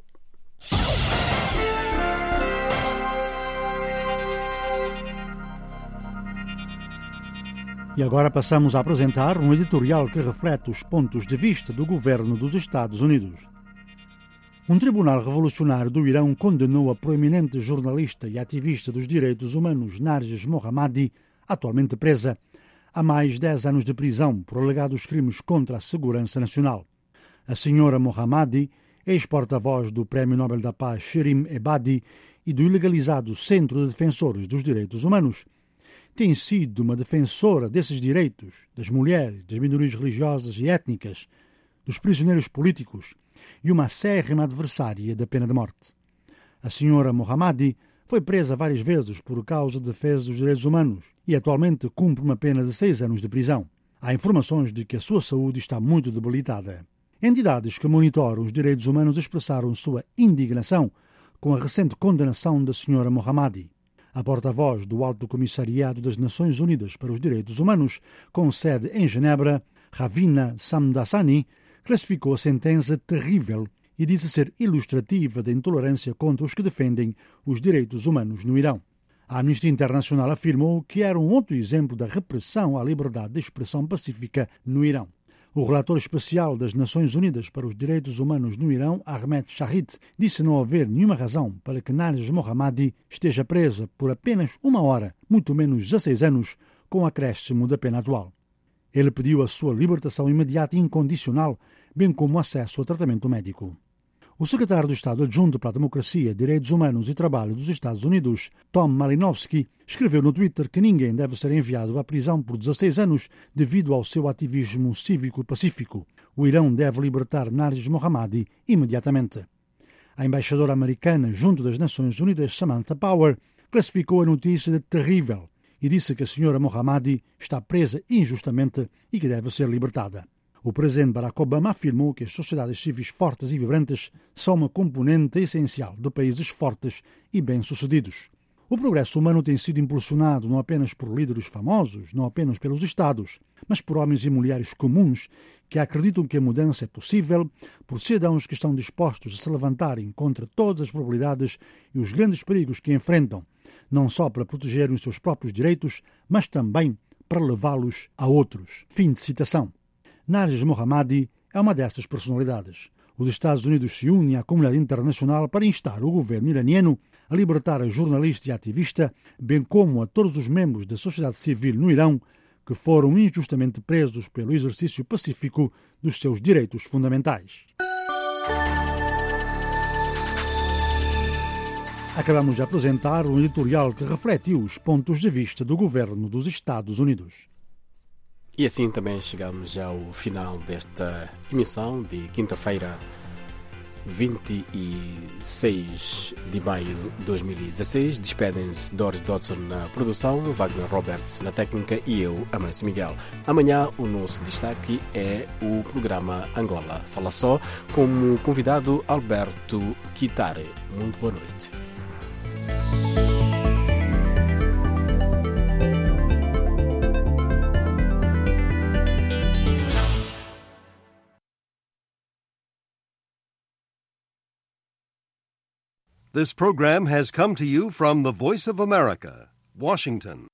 E agora passamos a apresentar um editorial que reflete os pontos de vista do governo dos Estados Unidos. Um tribunal revolucionário do Irão condenou a proeminente jornalista e ativista dos direitos humanos Narges Mohammadi, atualmente presa, a mais dez anos de prisão por alegados crimes contra a segurança nacional. A senhora Mohammadi, ex-porta-voz do Prémio Nobel da Paz Shirin Ebadi e do ilegalizado Centro de Defensores dos Direitos Humanos, tem sido uma defensora desses direitos, das mulheres, das minorias religiosas e étnicas, dos prisioneiros políticos e uma acérrima adversária da pena de morte. A senhora Mohammadi foi presa várias vezes por causa de defesa dos direitos humanos e atualmente cumpre uma pena de seis anos de prisão. Há informações de que a sua saúde está muito debilitada. Entidades que monitoram os direitos humanos expressaram sua indignação com a recente condenação da senhora Mohammadi. A porta-voz do Alto Comissariado das Nações Unidas para os Direitos Humanos, com sede em Genebra, Ravina Samdasani, classificou a sentença terrível e disse ser ilustrativa da intolerância contra os que defendem os direitos humanos no Irão. A Amnistia Internacional afirmou que era um outro exemplo da repressão à liberdade de expressão pacífica no Irão. O relator especial das Nações Unidas para os Direitos Humanos no Irão, Ahmed Shahid, disse não haver nenhuma razão para que Narges Mohammadi esteja presa por apenas uma hora, muito menos dezesseis anos, com acréscimo da pena atual. Ele pediu a sua libertação imediata e incondicional, bem como acesso a tratamento médico. O secretário de Estado adjunto para a Democracia, Direitos Humanos e Trabalho dos Estados Unidos, Tom Malinowski, escreveu no Twitter que ninguém deve ser enviado à prisão por dezesseis anos devido ao seu ativismo cívico e pacífico. O Irão deve libertar Narges Mohammadi imediatamente. A embaixadora americana junto das Nações Unidas, Samantha Power, classificou a notícia de terrível e disse que a senhora Mohammadi está presa injustamente e que deve ser libertada. O presidente Barack Obama afirmou que as sociedades civis fortes e vibrantes são uma componente essencial de países fortes e bem-sucedidos. O progresso humano tem sido impulsionado não apenas por líderes famosos, não apenas pelos Estados, mas por homens e mulheres comuns que acreditam que a mudança é possível, por cidadãos que estão dispostos a se levantarem contra todas as probabilidades e os grandes perigos que enfrentam, não só para protegerem os seus próprios direitos, mas também para levá-los a outros. Fim de citação. Narges Mohammadi é uma dessas personalidades. Os Estados Unidos se unem à comunidade internacional para instar o governo iraniano a libertar a jornalista e ativista, bem como a todos os membros da sociedade civil no Irão que foram injustamente presos pelo exercício pacífico dos seus direitos fundamentais. Acabamos de apresentar um editorial que refletiu os pontos de vista do governo dos Estados Unidos. E assim também chegamos ao final desta emissão de quinta-feira, vinte e seis de maio de dois mil e dezasseis. Despedem-se Doris Dodson na produção, Wagner Roberts na técnica e eu, Amancio Miguel. Amanhã o nosso destaque é o programa Angola Fala Só, como convidado Alberto Kitare. Muito boa noite. This program has come to you from the Voice of America, Washington.